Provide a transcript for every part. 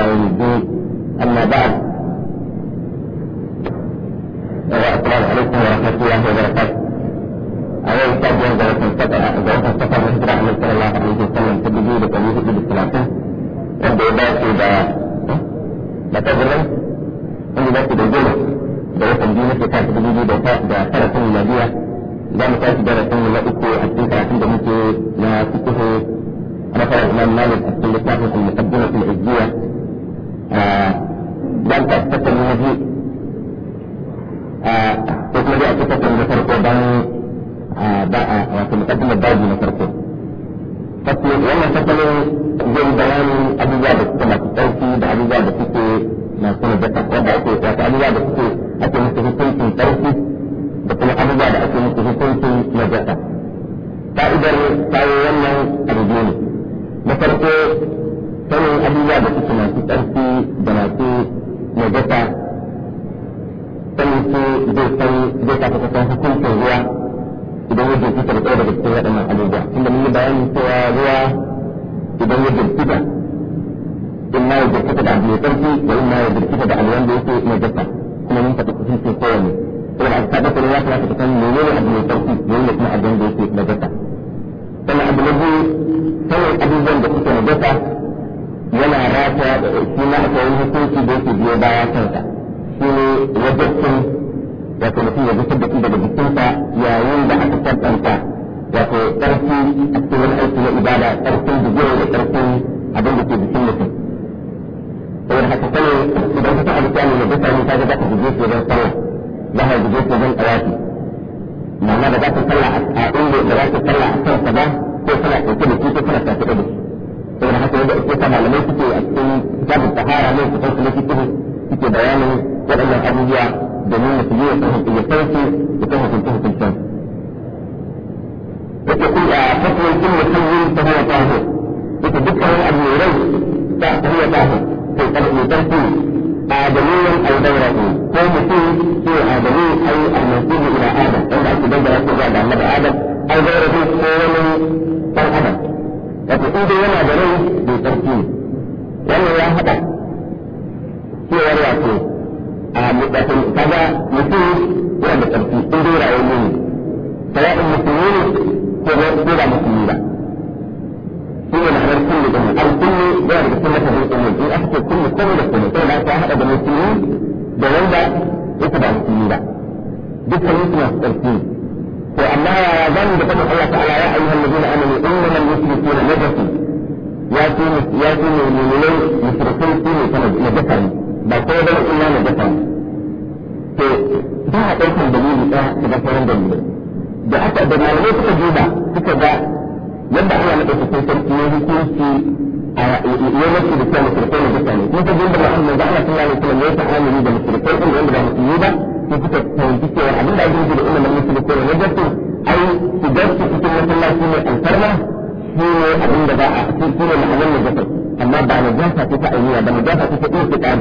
يوم الدين. أما بعد، السلام عليكم ورحمة الله وبركاته. أول سبب جوة السفر الهجرة عن صلى الله عليه وسلم تبدي بتوجيه بالثلاثة والبيضات إذا لا تظلم عندي بس بالجمع جوة الدين في كانت تبدي بثلاثة ميلادية إذا ما كانت جوة من لأيكو أكثر عند مثل ما تكه رفع الإمام مالك السلسلة في المقدمة العزية لم تستطع من هذه تكمل أكثر من فرق وفي مقدمة الداجي نفرقه فصل وانا فصل زي بيان أبو جابة كما تتوفي بأبو جابة تكي ما كنا جتا وضعته وأبو جابة تكي أكي مستهدين في توفي بكل أبو جابة أكي مستهدين في نجتا فإذا وانا أرجوني نفرقه سنة أبو جابة تكي ما تتوفي بناتي نجتا سنة زي تتوفي كل شيء idan ya jirgita da ɗaya daga cikin waɗannan abubuwa tunda mun yi bayani cewa ruwa idan ya jirgita in ma ya jirgita da abu mai ƙarfi da in ma ya jirgita da abu wanda yake mai jasa kuma mun faɗi kusurcin kowane saboda a kaɗa kuma ya kamata ka san menene abu mai ƙarfi menene kuma abu wanda yake na jasa sannan abu na biyu sanin abubuwan da suke na jasa yana rata shi ma akwai wani hukunci da yake biyo baya kansa shi ne wajibcin wato mutum ya gusar da shi daga jikinsa yayin da aka tabbanta wato ƙarfi a cikin wani aiki na ibada ƙarfin jigiyar da ƙarfin abin da ke jikin mutum saboda haka sani idan ka taɓa da na bisa ne kaga za ka jige shi wajen sallah za ka jige shi wajen tsawaki ma'ana da za ka sallah a inda da za ka sallah a kansa ba ko kana ɗauke da shi ko kana tafi da shi saboda haka yadda ake sa malamai suke a cikin kitabun tahara ne su kansu na fiqh suke bayanin waɗannan abubuwa domin mutum ya san hukunce da kan hukunce yake kun a fatuwar kin mutumin ta hanyar taho yake dukkanin abu mai rai ta hanyar taho sai karfi karfi adamiyan aldaura ko mutum ce adami ai almasihu ila adam wanda ake dangara ko da annabi adam aldaura ko wani dan adam wato inda yana da rai bai karfi wannan ya haɗa cewar wato a mutakin kaga mutum yana da ƙarfi in dai rayuwa ne sawa'in musulmi ne ko ba musulmi ba shi ne ma'anar kullu da mutum kullu yana da cikin mata zai in aka ce kullu komai da komai sai da aka haɗa da musulmi da wanda yake ba musulmi ba dukkanin su masu ƙarfi to amma ya zan da fadin Allah ta'ala ya ayyuhal ladina amanu innamal mushrikuna najasun ya ce ne mu'minai mushrikai su ne kana najasa ne ba ko da illa na jasa to ba a ɗaukar dalili ɗaya daga sauran dalilai da aka da malamai suka duba suka ga yadda ana na ɗaukar sarki ne hukunci a yawanci da cewa musulkai na jasa ne kuma ta duba ma'amman da ana sallah ne kuma ya ta'amuli da musulkai ɗin wanda ba musulmi ba sai suka fahimci cewa abin da ake nufi da ilimin musulkai na jasa ai shigar su cikin masallaci ne alfarma shi ne abin da ba a shi ne ma'anar na jasa amma ba na jasa ta ainiya ba na jasa ta ɗin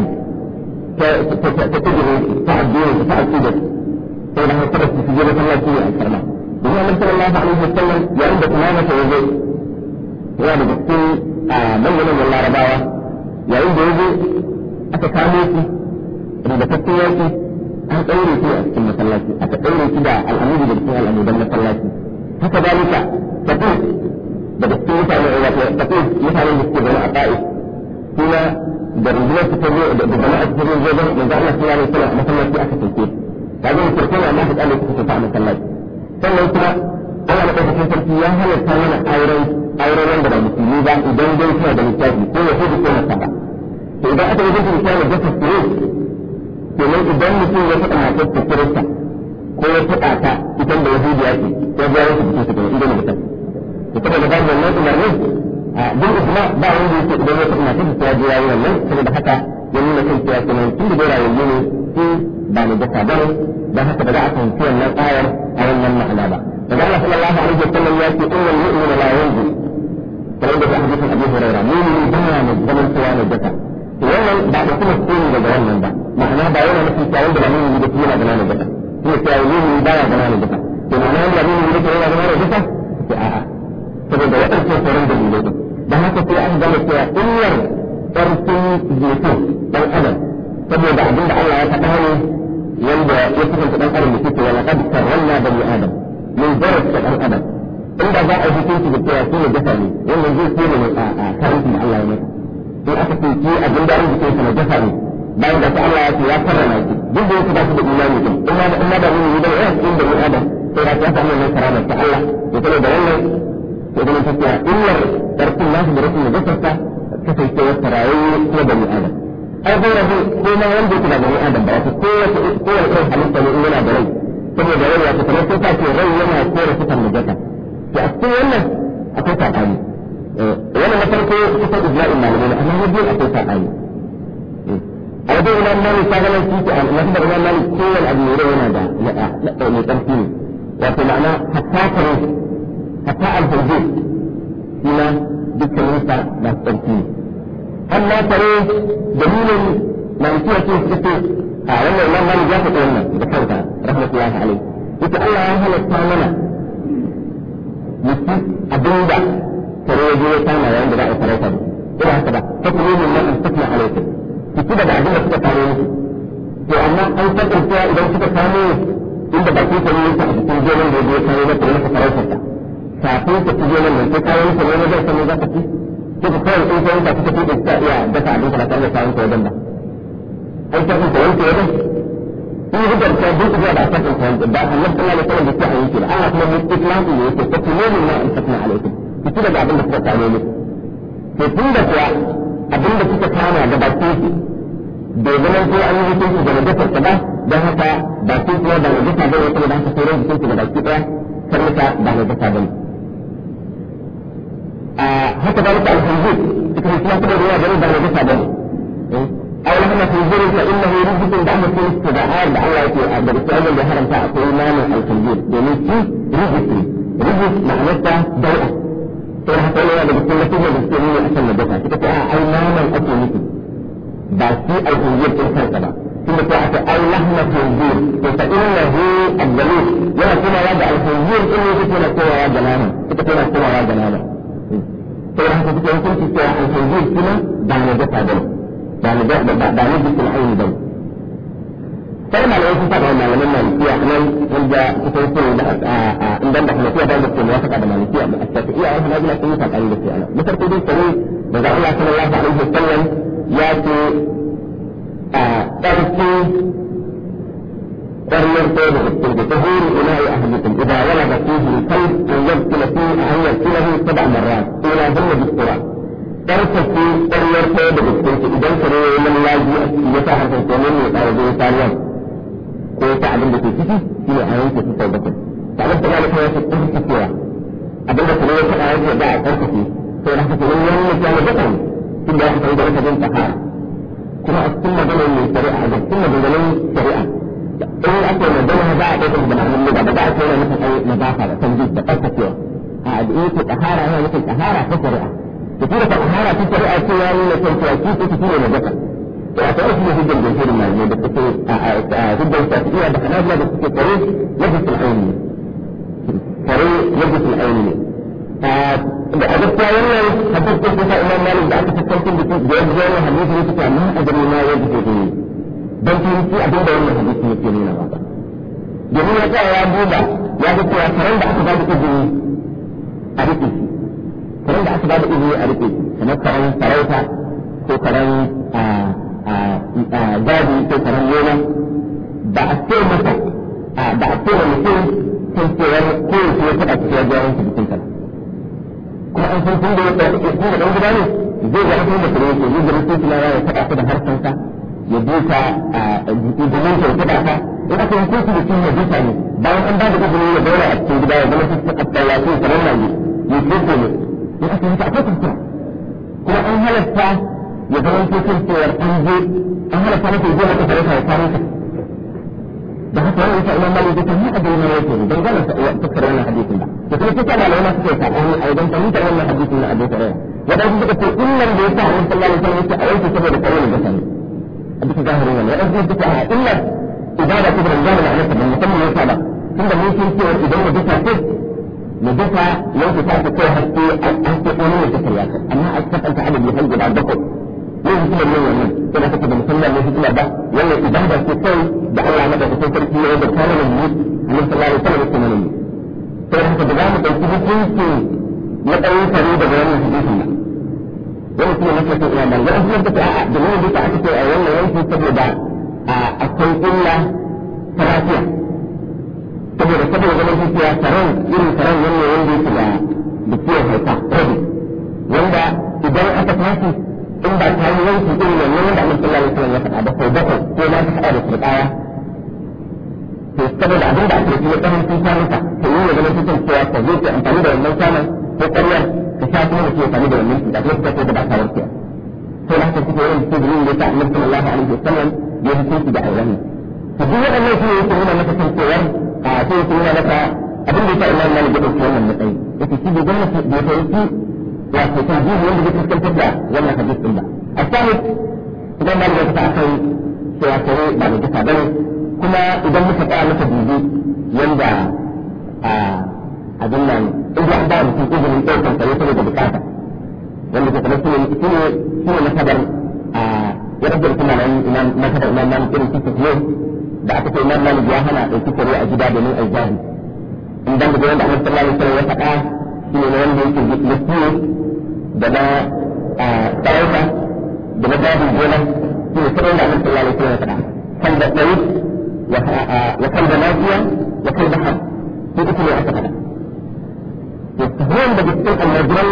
تتجه تعدين وتعدد فإنها ترك في جنة الله فيه الكرمة وهو من صلى الله عليه وسلم يعند تمامة وزي يعني بكتين من الله رباوة يعند وزي أتكاميكي ربكتياتي أتقوري فيه أسكن مسلاتي أتقوري كده الأمود بالفعل الأمود المسلاتي هكذلك تقول بكتين تقول مثلا باستغناء طائف فيما da rundunar su ta da jama'a su ta zo don manzo Allah sallallahu alaihi wasallam masallaci aka tafi kaga ne kirkin Allah ta kalle su ta masallaci sannan kuma Allah da kafin sarki ya halatta mana auren wanda ba musulmi ba idan dai suna da littafi ko ya hudu ko nasaba to idan aka yi da littafi da ta tsire kenan idan mutum ya faɗa matar ta kirista ko ya faɗa ta idan da yahudiya ce ko ya wasu bikin su kuma idan da ta to kuma da babu wannan umarni duk isma ba wanda yake idan ya faɗa matar ta ya yi wannan saboda haka ya nuna kan cewa kenan tun da dai rayuwa ne su ba ne da sabon da haka ba za a fahimci wannan ayar a wannan ma'ana ba daga Allah sallallahu alaihi wasallam ya ce innal mu'mina la yanzu kamar da hadisin Abu Hurairah mu'mini ba ne zaman cewa ne daka to wannan ba da kuma tsoni daga wannan ba ma'ana ba yana nufin cewa wanda ba mu'mini da yana gana ne daka kuma cewa mu'mini ba ya gana ne daka to ma'ana wanda mu'mini da yana gana ne daka to a'a saboda wadannan sauran dalilai da haka sai an gane cewa illar ƙarfin mutum dan adam saboda abin da Allah ya faɗa ne wanda ya kusanta dan adam da kike wala qad karramna bani adam min darajat dan adam inda za a hukunci da cewa shi ne jasa ne wannan zai ce ne a karanci da Allah ya masa in aka ce ki abin da an jikin sa na jasa ne bayan da Allah ya ce ya karrama shi duk da yake ba shi da imani din in da mun yi da yawan inda mu adam sai da ta samu wannan karama ta Allah ya kula da wannan ya zama tafiya illar tarkin nasu da rashin najasarsa kasance wata rayuwa ko da mu adam ai bai rabu ko ma wanda yake da bani adam ba ko kowace irin halitta ne in yana da rai saboda rai ya kamar sai ta ce rai yana kore sifar najasa to a cikin wannan akwai sabani wannan na farko kusa da ijma'in malamai amma na biyu akwai sabani a wajen imam malik ta ganin titi a wasu da imam malik kowane abu ne yana da mai ƙarfi ne wato ma'ana hatta alhujud shi ma dukkaninsa ba su ƙarfi ne amma tare dalilin malikiya ce suka ce a wannan imam malik ya faɗi wannan da kanka rahmatullahi alaihi ita Allah ya halatta mana mutum abinda tare ya je ya kama yayin da za a farauta da ina haka ba ta kuma yin nan istakna alaikum ki daga abin da suka kamo musu to amma an tabbata idan suka kamo inda ba ku kare yake a cikin gonan da ya kamo maka maka farautar ta kafin ka ci gonan nan sai kawo musu ne da sanin za ka ci ko ka kawai in sai ka fita da ta iya dafa abin da tare da kawo ka wajen ba ai ta ku wanke wajen in hujjar ta duk da ba ta kan da Allah sallallahu alaihi wasallam da ta yi da Allah kuma islamu ne yake ta kuma ne na istakna alaikum ki daga abin da suka kamo musu to tun da kuwa abin da suka kama da bakin su bai zama ko an yi hukunci da najasar ta ba don haka bakin su ba najasa ba ne kuma da haka sauran jikin su da baki daya karnuka ba najasa ba ne haka ba nuka alhanzir suka fi kuma ruwa gani ba najasa ba ne أو لما تنزل فإنه رجس بعد كل استدعاء الله يقول بالسؤال اللي حرمت أقول مانع الخنزير بمثل رجس معناتها ضوء sai haka ne da cikin mutum da suke nuna akan najasa suka ce ai naman ake nufi ba shi al-khinzir din kansa ba kuma sai aka ai lahma khinzir to fa innahu ad-dalil yana kuma da al-khinzir din ne yake na kowa da naman suka ce na kowa da naman sai haka suke hukunci cewa al-khinzir kuma ba najasa ba ba ne bisul aini ba sai malamai sun faɗa malaman malikiya nan wanda suka yi sirri da inda da malikiya da da kuma wata da malikiya da shafi'iyya wa hanabila sun yi faɗa da su ana da farko dai sai daga Allah sallallahu alaihi wasallam ya ce ɗarki ƙwaryar ta da cikin da tahuru ila ya ahadikum idan wala da fihi kalb an yabtila fi an yabtila fi sab'a marrat ila dhanna bisura ɗarki ƙwaryar ta da cikin idan kare ya lallaji a cikin ya sa hankali ko ne ya tsara da tariyan ko ta abin da ke ciki shi ne a yanke su sau bakwai ta abin da malaka ya ce ƙarfi cewa abin da kuma ya faɗa ya da a ƙarfafe sai da haka wani wani mutum ya gaba ne tun da ya fita da wata jin tahara kuma a cikin maganar mai shari'a a cikin maganar shari'a in ake magana za a ɗaukar da ma'anin da ba za a kai masa kai na zafa da san da ƙarfafewa a addu'o'i ko tahara yana nufin tahara ta shari'a da kuma ta tahara ta shari'a ce ya nuna kan cewa ki ko ki ne na gaba وأتعرف من هجة الجمهور المعلومة بتكون هجة الشافعية بحنابلة بتكون طريق يجلس العيني طريق يجلس العيني فأجبت عيني حدثت كيف إمام مالك بعد تفكرت بجواب جاني حديث يتكى ما أدري ما يجلس العيني بل في أبين بيوم حديث يتكلمين واضح جميع يا أبوبا يا بك يا فرين بعد بعد إذني أريكي فرين بعد بعد إذني أريكي فنكرا فريتا كرا gadi ko karan noma ba a ce masa ba a ce wa mutum sun cewar kowace ya taɓa cikin gyaran su bikin kala kuma an san tun da ya ɗan gida ne zai ga hakan da kare yake zai ga mutum suna ya taɓa su da harshensa ya duka domin ya taɓa ka in aka yi kotu da cin ya duka ne bayan an ba da izini ya zauna a cikin gida ya zama su taɓa ya ce kamar nan ya kotu ne in aka yi ta akwai kuskura kuma an halatta ya zama cikin cewar an je an hana sanar da zuwa ta farauta ya kare ka da haka wani yasa imam malik yake ni abin nan yake dan gana tafsir wannan hadisin ba to kuma kika malama suke ta an ai dan fahimtar wannan hadisin na Abu Hurairah wadan suka ce illan da yasa Annabi sallallahu alaihi wasallam yake a yanke saboda kare da sani a bisa zahirin wannan wadan suka ce a illa ibada ta da zama da Allah musamman yasa ba tunda mun san cewa idan mu duka ce mu duka yanke ta ce haske an ce wani ne ta kariya amma a kasance adadi har guda bakwai yin hikimar yin wannan sai da kake da musamman ne hikimar ba wannan ibada ce kai da Allah na da kusan sarki ne da kana nan ne Allah sallallahu alaihi wasallam kuma ne sai haka da zamu dauki hukunci na ɗayan kare daga wannan hadisin nan wani kuma nake so ina ban ga kuma take a'a da mun duka aka ce a wannan yanki saboda akwai illa tarafiya saboda zaman dukiya taron irin taron wannan wanda yake da kiyon haifa wanda idan aka tashi in ba ta yi yanki irin wannan wanda Allah sallallahu alaihi wasallam ya faɗa ba sai bakwai ko za ta haɗa da turɓaya to saboda abin da ake yi ɗan sun sa maka to yi ya zama cikin cewa ka zo ka amfani da wannan saman ko ƙaryar ka sha kuma da ke amfani da wannan cuta ko ka ce da ba ta warke sai da haka suke yin cikin da ta Allah sallallahu alaihi wasallam ya hukunci da ayyana to duk waɗannan su ne yake nuna maka kan cewar sai yake nuna maka abin da ya sa Imam Malik ya ɗauki wannan matsayi yake shi bai gama bai fahimci wato tajibi wanda zai fuskantar da wannan hadis din ba a sani idan ba da ta akai cewa kare ba da ta bane kuma idan muka tsaya muka dubi yanda abin nan idan ba mutum izinin ɗaukar kare saboda bukata wanda ke kamar shi ne nasabar ya rage kuma nan nasabar Imam Malik irin cikin ne da aka ce Imam Malik ya hana ɗauki kare a gida domin aizahi in dan da wanda Annabi sallallahu alaihi wasallam ya faɗa shi ne wanda yake mutum da na tsarauta da na babin gona shi ne sanar da Annabi sallallahu alaihi wasallam ya faɗa kan da tsayi ya kan da lafiya ya kan da har shi ita ne aka faɗa yastahiyan da cikin almajiran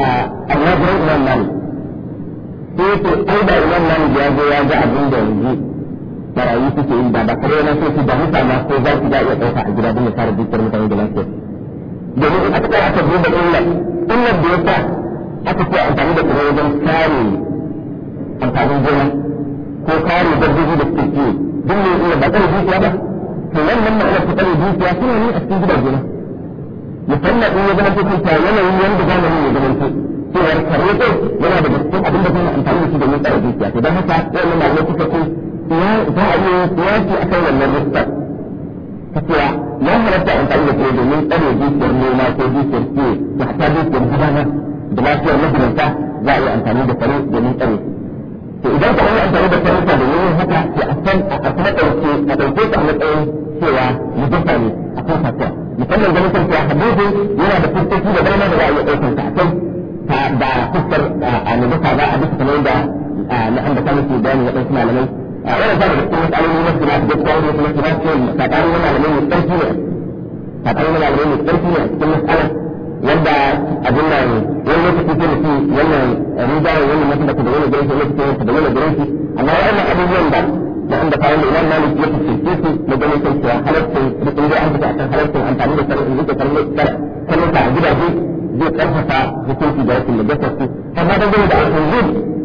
Imam Malik sai yake ai da Imam Malik ya zo ya ga abin da yanzu barayi suke yi ba kare na sai su da mutane ko za su iya ɗauka a gida don ya kare dukkan mutane da lafiya domin in aka kai aka duba illar da yasa aka ce amfani da kuma wajen kare amfanin gona ko kare dabbobi da suke ciwo duk ne iya ba kare dukiya ba to wannan ma'anar ta kare dukiya suna ne a cikin gidan gona musamman in ya zama ta kuka yanayin yanda zamanin ya zama cewa kare ɗin yana da cikin abin da zai amfani da shi domin kare dukiya to don haka wannan ma'anar suka ce za a yi siyasi a kan wannan rikta cewa ya halatta amfani da kuma domin tsare dukiyar noma ko dukiyar kiwo da hata dukiyar gudanar da lafiyar majalanta za a yi amfani da kare domin tsare to idan ka yi amfani da kare domin yin haka to a san a kuma ɗauke a ɗauke ta a matsayin cewa mujasa ne a kan kasuwa musamman ganin kan cewa hadisi yana da fuskoki da dama da za a iya ɗaukar ta a kai da fuskar a mujasa ba a bisa kamar da na ambata muke bayani waɗansu malamai wannan zama da cikin matsaloli na suna da kowa da kuma suna ce tsakanin wani malamai mai tsarki ne tsakanin wani malamai mai tsarki ne a cikin matsala wanda abin da wani lokaci ke nufi wannan rinjaye wani masu da kuma wani gurinsu wani cikin da wani gurinsu amma wannan abubuwan da wanda kayan da Imam Malik ya fice su na ganin kan cewa halaccin rikin da an fita akan halaccin amfani da sanin rike karnuka a gidaje zai karfafa hukunci da wasu najasar su amma dangane da alfanzur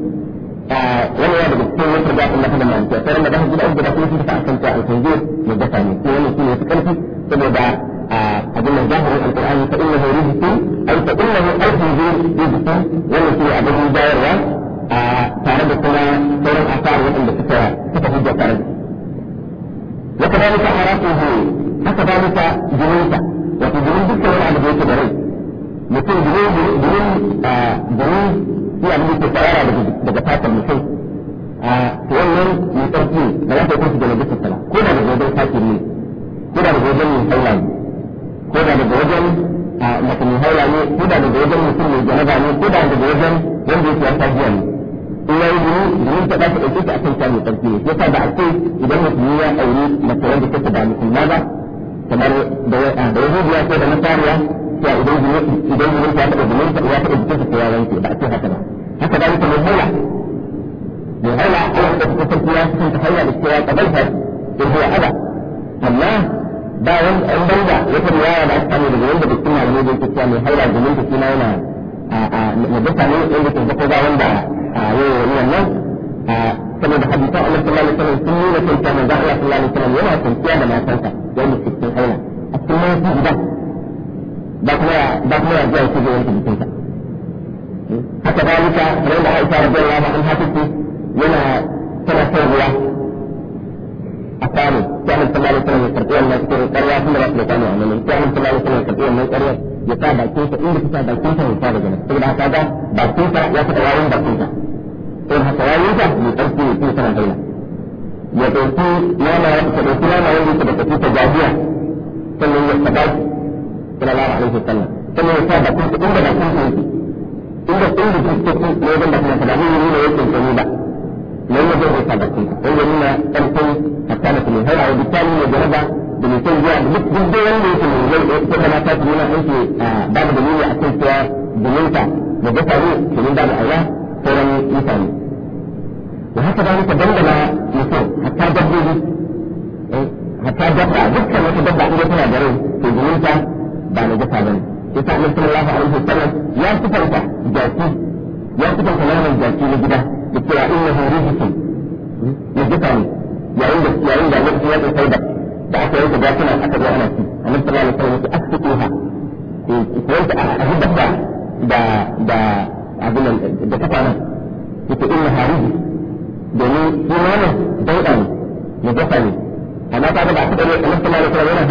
wani ya daga cikin wata da Allah da manta sai da dan gida da kuma shi ta akan ta alfanzur ne da sani ko wani shi ne su karfi saboda abin da zahirin alqur'ani fa innahu rijsun ay fa innahu alfanzur rijsun wannan shi abin bayarwa tare da kuma sauran asar wanda suka hujja tare da wa kadalika harafuhu haka dalika jinunta wato jinun dukkan wani abu da yake da rai mutum jinun shi abin da ke tsara daga fatan mutum to wannan mai tsarki da za ta kai da najasa sala ko da daga wajen kafiri ne ko da daga wajen mai haila ne ko da daga wajen mace mai haila ne ko da daga wajen mutum mai janaba ne ko da daga wajen wanda yake yasa jiya ne in yayi jinin ta ɗauke ta akan ta mai tsarki ne yasa da ake idan mutum ya aure mace wanda take da musulma ba kamar da yahudiya ko da nasariya ya idan jinin ta taɓa jinin ta ya taɓa jikinsa ko ya wanke ba a ce haka ba haka da ita mai haila Allah da kuka sarki ya cikin ta haila da cewa kabalta in huwa ada amma ba wani an banda wata riwaya da aka samu daga wanda da suna ne da yake cewa mai haila jinin ta kina yana na dasa ne wanda ke zako ba wanda yau wani wannan saboda hadisan Allah sallallahu alaihi wasallam sun nuna kan cewa manzon Allah sallallahu alaihi wasallam yana kwanciya da matansa wanda ke cikin haila a cikin mafi gida ba kuma ya zuwa su zai wanke jikinsa haka dalika kamar da Aisha radiyallahu anha take yana tana son ruwa a kwano sai Annabi sallallahu alaihi wasallam ya karɓi wannan cikin ƙarya kuma ba su da kwano a nan sai Annabi sallallahu alaihi wasallam ya karɓi wannan ƙarya ya sa bakin sa inda ta bakin sa ya fara gana saboda haka ga bakin sa ya fada warin bakin sa sai haka yayin ta mai tsarki ne tana haila ya dauki nama wanda yake da kafi ta jajiya sannan ya saba sallallahu alaihi wasallam sannan ya sa da kuma inda da kuma yake inda kuke ne wajen da kuma da ne yake tsani ba ne wajen da sa da kuma wanda nuna karfin hatta da kuma haila da bitani ne jaraba da mutum zuwa da duk da wanda yake ne zai ko da mata su nuna aiki babu dalili a kan cewa duminta da dafa ne domin babu aura sauran mutane da haka da muka dandana mutum hatta dabbobi hatta dabba dukkan wata dabba inda tana da rai to duminta ba na dafa bane yasa annabi sallallahu alaihi wasallam ya sifanta jaki ya sifanta naman jaki na gida da cewa innahu rijsun ya dafa ne yayin da mutum ya kai da aka yanka jakuna aka zo ana ci annabi sallallahu alaihi wasallam ya asfiquha ko wanda a dabba da abin da kafa nan yake inna hariji domin imanin dauda ne na dafa ne amma ta ga ba ta da annabi sallallahu alaihi wasallam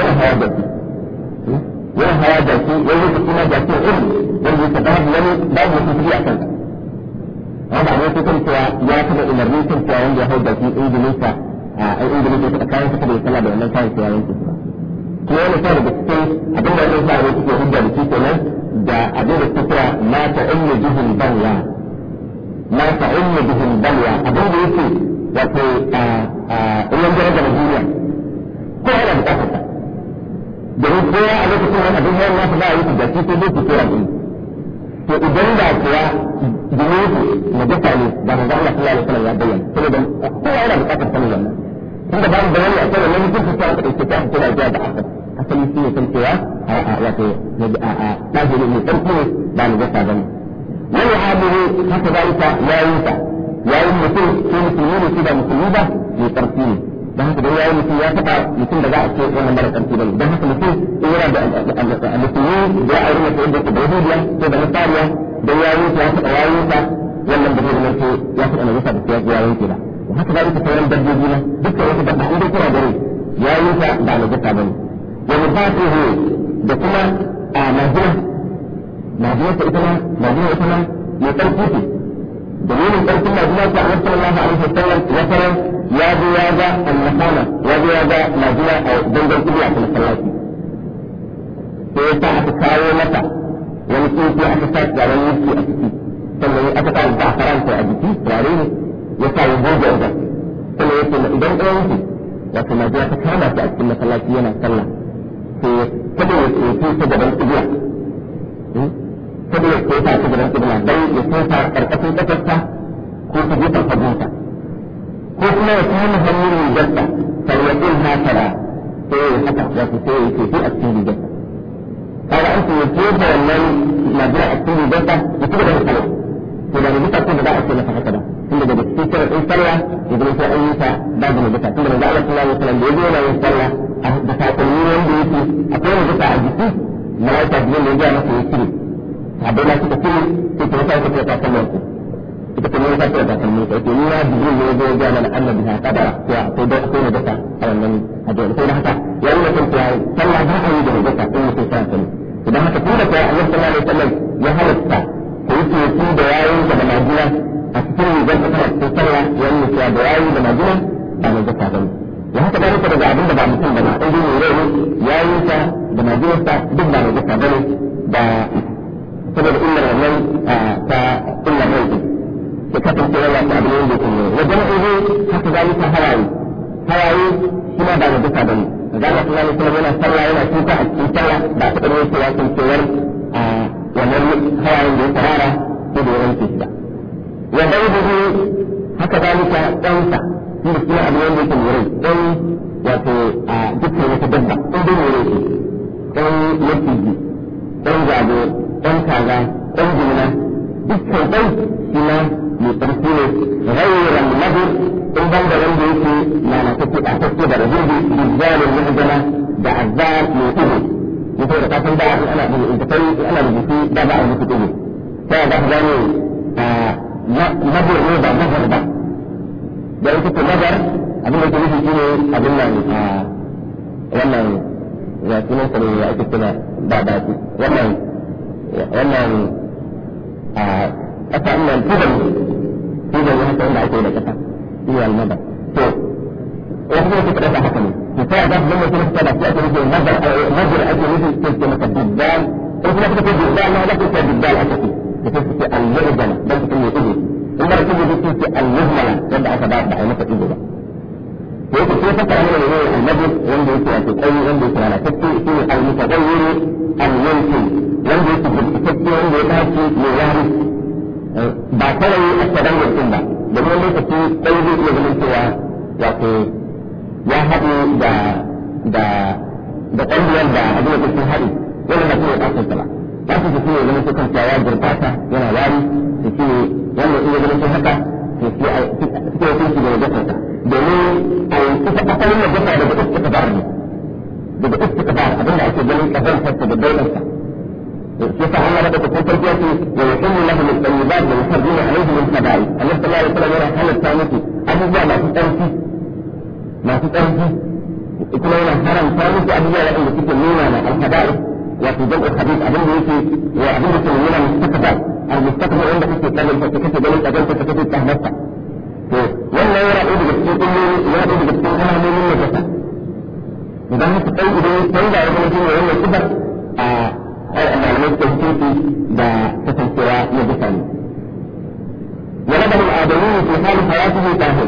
yana hawa da shi wani kuma da shi irin wanda yake babu wani kudi a kansa amma ba ne kan cewa ya taba umarni kan cewa wanda ya hau da shi injininsa a injininsa ta kayan sa da sallah da wannan kayan cewa yanke ba kuma yana sa daga cikin abin da zai sa a yake hujja da shi kenan da abin da suke kira ma ta'illu bihil balwa ma ta'illu bihil balwa abin da yake wato ruwan daraja na duniya ko yana bukatar ta domin kowa a lokacin wani abin yawan nasa za a yi su da cikin zai fito a gini to idan da kuwa jini na dafa ne da manzo Allah sallallahu alaihi wasallam ya bayyana saboda kowa yana bukatar sanin wannan tunda babu bayani a kan wani mutum ta da ke ta fito da da asali shi ne kan cewa wato ɗahiri mai ƙarfi ne ba na dafa bane wani abu haka zalika yayin mutum ko musulmi ne shi ba musulmi ba mai ƙarfi ne don haka dai yayin mutum ya taɓa mutum da za a ce wannan mara ƙarfi bane don haka mutum in yana da musulmi da ya aure mace inda ke da yahudiya ko da nasariya don yayin ya taɓa yayin sa wannan da zai zama ya taɓa najasa da ya yayin ke ba haka zalika sauran dabbobi na dukkan wata dabba inda kuna da rai yayin sa ba najasa bane wani ba su da kuma a majina ta ita ma mai ƙarfi ce dalilin ƙarfin majina ta annabi sallallahu alaihi wasallam ya fara ya zo ya ga annahana ya zo ya ga majina a dangan kibla ta masallaci sai ya sa aka kawo mata wani tsinci aka sa gaban yake a ciki sannan aka sa da faranta a jiki turare ne ya sa ya goge wajen sannan ya ce idan ɗayan ki wato majina ta kama shi a cikin masallaci yana sallah kada ya tsoci ta gaban kibla kada ya tsoci ta gaban kibla dan ya tsoci karkashin kafarsa ko ta gefen hagunsa ko kuma ya kama hannun rigarsa sarwaƙin hasara sai ya haka wato sai ya ce a cikin rigarsa kaga an ce ya tsoci wannan majina a cikin rigarsa ya ci gaba da sallah to da rubuta ko da za a ce masa haka ba tunda daga cikin sharaɗin sallah ya zama sai an yi ta babu rubuta tunda da Allah sallallahu alaihi wasallam da ya zo yana yin sallah da takalmi wanda yake akwai rubuta a jiki mala'ika biyu ne ya masa ya cire abin da suka cire sai ta wata ta takalmin ku ita kuma ya ta takalmi ko to ni na biyu ne ya ga mana annabi ha kadara ko akwai da akwai rubuta a wannan hadisi sai da haka ya nuna kan cewa sallah ba a yi da rubuta in mutum sa ta idan haka tun da Allah sallallahu alaihi wasallam ya halatta ko yake yi da yayin da majina a cikin rigar ta tana cikin sallah ya nuna cewa da yayin da majina ba mai gasa bane da haka da muka daga abin da ba mutum ba na ɗan jini rai ya yi ta da majiyarsa duk ba mai gasa bane da saboda illar wannan ta illar rai ɗin da kasance wani ta abin yin da ke yi wajen ɗaya haka zalika hawaye shi ma ba mai gasa bane da Allah sallallahu alaihi wasallam yana sallah yana tuka a cikin sallah ba ta ɗaya cewa sun cewar wannan hawayen da ya tarara ko da ya wanke shi ba wa bai haka zalika ɗansa shi da suna abin wanda yake wurai ɗan wato a dukkan wata dabba ɗan dai wurai ce ɗan maciji ɗan zago ɗan kaza ɗan jimina dukkan ɗan shi ma mai ƙarfi ne rayuwar mahur in ban da wanda yake lalatacce a takke da rahudu bizzarin mahajjana da azzar mai ɗigo mutum da kafin da ana rubutu da ba a rubutu ɗigo sai a za ka gane mahur ne ba mahur ba da ita ce nazar abin da ke nufi shi ne abin nan wannan ya sunan sa ne ya ake kira ba da shi wannan ƙasa nan في جميع الكلام ده كده كده هي المدى وإحنا تقرأ حكمي وفعل ذات ضمن في نفس الوقت يأتي مثل نظر أجل مثل تلك الدجال وفي نفس الدجال ما لا تلك الدجال أساسي بتلك المرجمة بل تكون يؤذي إما تكون بتلك المهملة يبدأ أتباع بعد نفس الإجابة ويقول في فترة من الإيه المجلس وندي يأتي أي وندي على تكي في المتغير الممكن وندي تكي وندي يتهكي لوارث بعثني التغير كله لأنه ليس في قيد يجب سوى يعني ya haɗu da ƙungiyar da abin da sun haɗu wani ba su ne ɗakin sa ba za su fi ne zama su kan ciyawa gurbata yana wari su fi ne wannan iya zama sun haka su fi yi su da najasarsa domin a yi kusa asalin najasa daga istikabar ne daga istikabar abin da ake ganin ƙazantarsa da daularsa shi sa Allah da kuma sarki yake wa yuhillu lahum at-tayyibat wa yuharrimu alayhim al-khaba'ith Allah sallallahu alaihi wasallam yana halatta musu abubuwa masu ƙarfi masu ƙarfi kuma yana haramta musu abubuwa waɗanda suke nuna na al-khaba'ith wato jam'u khabith abin da yake wa abin da ke nuna mustaqbal al-mustaqbal wanda kake kallon ta kake ganin kazanta ta kake tahmata to wannan yana ɗaya daga cikin illoli yana ɗaya daga cikin alamomin najasa idan muka kai idan canza ya zama shine wannan kibar a malamai tauhidi da kasancewa najasa ne ولد الآدمي في حال حياته طاهر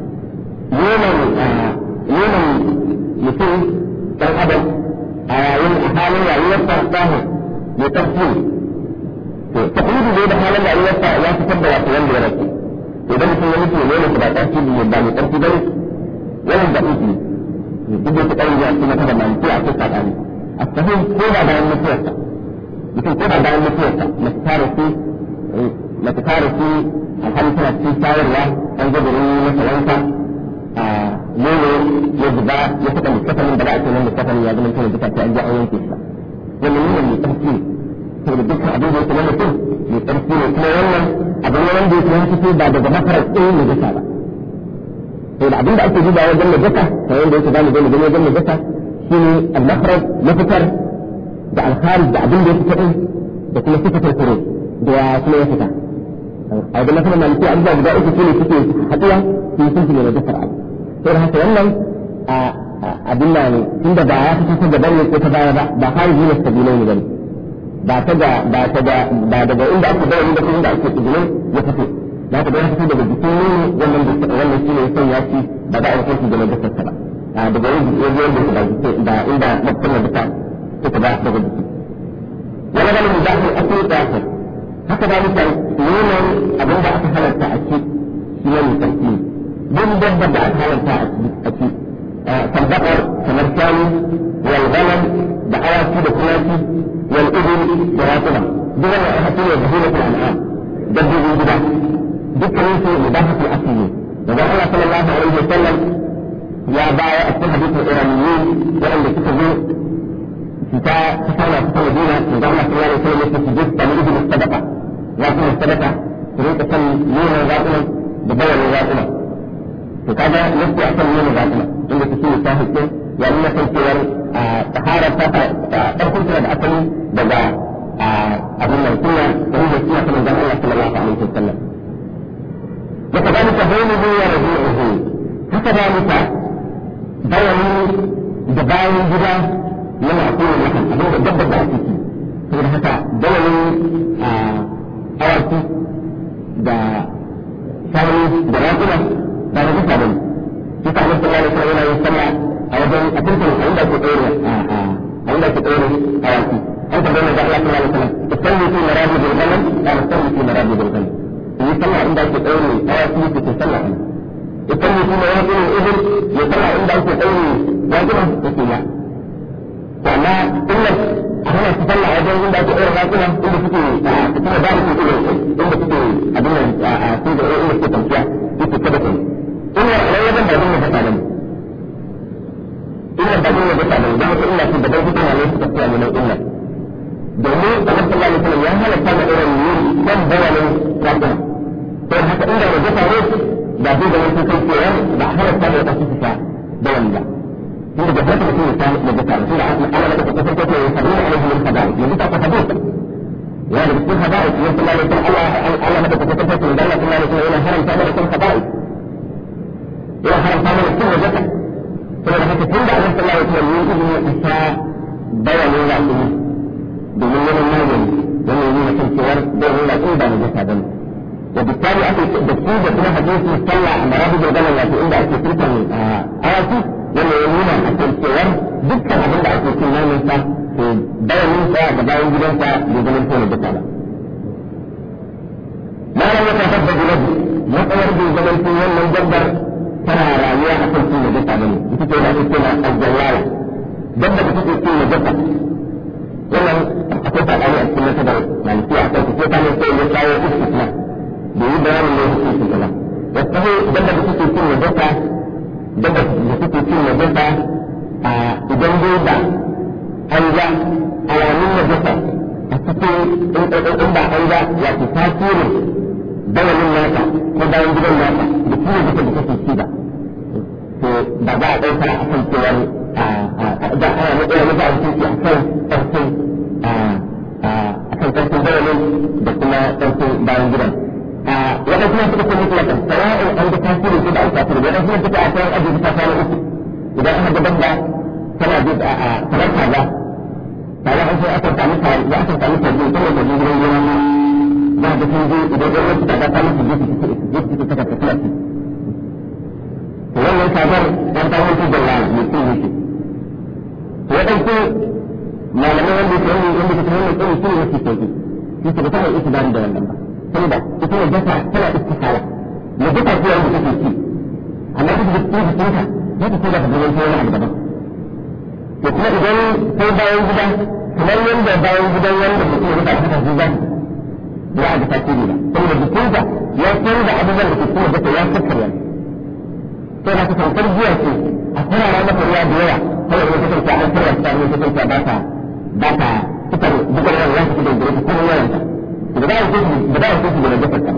يوم mutum ɗan adam a yayin halin rayuwarsa tsahir mai ƙarfi to tafiye da da halin rayuwarsa ya fitar da wasu wanda ya rasu idan mutum ya mutu ne ba ƙarfi ne ba mai ƙarfi ba wannan da uku duk da ƙarfi ya kuma kada mai a cikin tsakani a tafiye ko da bayan mutuwarsa mutum ko da bayan mutuwarsa mace tare su alhali tana cikin shayarwa an gudurin masa wanka nono ya zuba ya saka littafanin da ba a ce nan littafanin ya zama tana duka ta an ji an yanke shi wannan nuna mai ƙarfi ne saboda dukkan abin da ya kuma mutum mai ƙarfi ne kuma wannan abin ne wanda ya kuma fito ba daga mafarar ɗin najasa ba saboda abin da ake duba wajen najasa kamar yadda yake zamu gani wajen najasa shine al-mafarar mafitar da al-kharij da abin da ya fita ɗin da kuma sifatar fure da ya kuma ya fita a wajen mafarar maliki abubuwa guda uku shine suke haɗuwa su yi sun ne najasar abu sai da haka wannan abin na ne tunda ba ya fito ta gaban ne ko ta baya ba khariji ne sabilai ne bane ba daga inda ake bayani da inda ake tsibulai ya fito da haka da ya fito daga jikin ne wannan shi ne ya sanya shi ba za a yi shi da najasarsa ba daga yin da inda mutum na duka suka ba daga jiki wani ganin mujahid asiri tsakar haka ba mutane neman abin da aka halarta a ci shi ne mutarki duk dabbar da aka halarta a ci kalbakar kamar shanu والغنم بحواسي بكواسي والإبل براتبة دون أحسن يجهولة الأنعام جدد البدع ذكر في مباحة الأصليين وقال الله صلى الله عليه وسلم يا بايع الحديث الإيرانيين وأن تكذبوا تساوى في المدينة وقال الله صلى الله عليه وسلم يستجد تمريض الصدقة لكن الصدقة تريد أن يكون الغاطمة بدول الغاطمة وكذا نفسي أحسن من الغاطمة عند تسوي شاهد يعني مثل صور طهارة تأكل سنة أكل بدا أبو المنسية وهي السنة من جمع الله صلى الله عليه وسلم وكذلك بينه ورجوعه هكذلك بيني دباين جدا من أقول لكم أبو الجبة بأسيسي فإذا حتى بيني أولتي دا شاوري دراتنا دا نجسة بني كيف أعلم صلى الله عليه وسلم أولا أتنتم عندك تقولي عندك تقولي أواتي أنت بين الله صلى الله عليه وسلم تصلي في مرابط الغنم لا تصلي في مرابط الغنم يصلى عندك تقولي أواتي تتصلى يصلي في مرابط الإبل يصلى عندك تقولي واجبة تسيلا وما إلا أهلا تصلى عندك تقولي واجبة إلا تكون بارك الإبل إلا تكون أبنى تنجر إلا تتمشى تتكبتن إلا لا يجب أن تتعلم إلا بدون جسد الجهد إلا في بدون جسد وليس تستطيع من الإلا domin da wasu Allah mutum ya halatta da irin yi don bayanin rabbina to haka inda da jasa ne da zai da wasu kai koyar da halatta da wasu fita da wanda inda da haka mutum ya samu da jasa tunda ana da kasar ko ya sabu alaihi min fadai yanzu ta fada يعني بتكون خبائث يمكن الله يكون الله مدى تتكفت من دولة الله يكون إلى حرم تعمل يكون خبائث إلى حرم تعمل يكون وجهة فلما تتكلم عن الله يكون يجب أشياء بيان الله بمليون المال ومليون الكنسيار بيان الله إيضا وجهة بني وبالتالي أكل بسيطة كما حديث مستلع مرابط الجنة التي عند أكل آياتي ومليون الكنسيار ذكر عند أكل كنسيار bayan nisa da bayan gidansa da zaman tona duka ba. Malam ya tabbata da nabi matsayar da zaman tona wannan dabbar tana rayuwa a kan tona duka ba ne. Ita ce da ake cewa aljallala. Dabbar da take tona duka. Wannan akwai sabani a cikin nasabar maliki a kan sai ta ne sai ya kawo istisna da yi bayanin ne hukuncin ta ba. Wasu dabbar da take tona duka dabbar da take tona duka idan dai da an ga alamun na jasa a cikin inda an ga ya fi tasirin bayanin nasa ko bayan gidan nasa da kuma jasa da kake ci ba to ba za a ɗauka a kan cewa da ana matsayi na ba'a cikin a kan ƙarfin bayanin da kuma ƙarfin bayan gidan waɗansu na suka ce mutu yakan sawa'in an ga tasirin su da alkafir da waɗansu na suka a kan ajiye ta kwana uku idan aka gaban da tana da kamar kaza tare an sai aka samu tare da aka samu tare da kuma da gidan gidan za ka san ji idan da wata kaza ta mutu jiki ta tafiya ce to wannan kazar dan ta mutu da Allah ne ko yake to wadansu malamai wanda ke yi wanda ke yi ko shi ne yake sauki shi ke da isbari da wannan ba saboda ita ne data tana istikhala ne data ko wanda take ci amma duk da cikin jikinka za ta tura da gaban wani abu daban to kuma idan sai bayan gida kamar yadda bayan gidan wanda mutum ya rufa ta zuwa ya ga tasiri ba saboda jikinka ya san da abubuwan da ke cikin da ya kakkarya to na kusan tarbiya ce a tsara mata ruwa da yawa kawai ne kasance an tsara ta ne kasance ba ta fitar dukkan wani ya fita da gure ta kuma yawan ta da ba a so su da dafa ta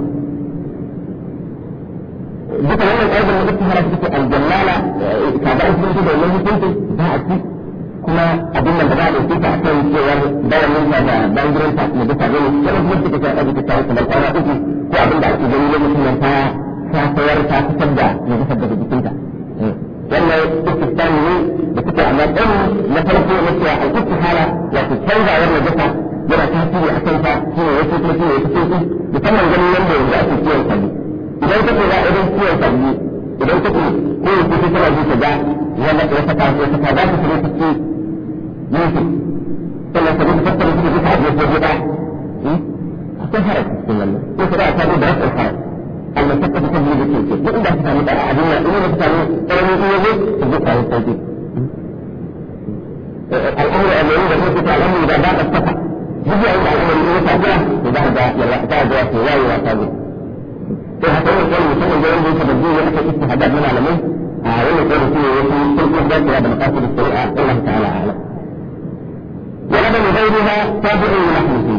duka wannan ƙarfin da ita hara take aljannala kaza in sun da wannan hukunci ba a ci kuma abin da ba za a ɗauke ta a kan cewar bayanin ta da bangiren ta da duka gani yana kuma suka ta ɗauke ta kamar kwana uku ko abin da ake gani lokacin nan ta sayar ta fitar da na fitar daga jikinta wannan istisani ne da suke amma ɗan na farko na cewa al-istihala wato canzawar na duka yana tasiri a kanta shi ne wasu kuma shi ne wasu sauki musamman ganin yadda yanzu ake ciwon sabi idan kake za a idan ciwon sabi idan kake ko yake ta tana ji ta ga wata kaza ta shiga ta ce yanki sannan sabi ta tattara su da duka abuwa ko gida akwai harar cikin wannan ko su da a sabu da rasar harar amma tattara ta tabbata da ke duk inda ta samu da abin nan inda ta samu ƙaramin iya ne ta zai kawo sauki al'amura a mai da mutu ta al'amura da ba a tafa duk yayin da al'amura ne ta ga to za a ga wato yayi wa ta zo to haka ne kai musamman da wanda yake da zuwa aka istihadar na malamai a wannan kai shi ne yake sulhun da ya da maqasid shari'a Allah ta'ala a'lam wa adam ghayriha tabi'un li nahwihi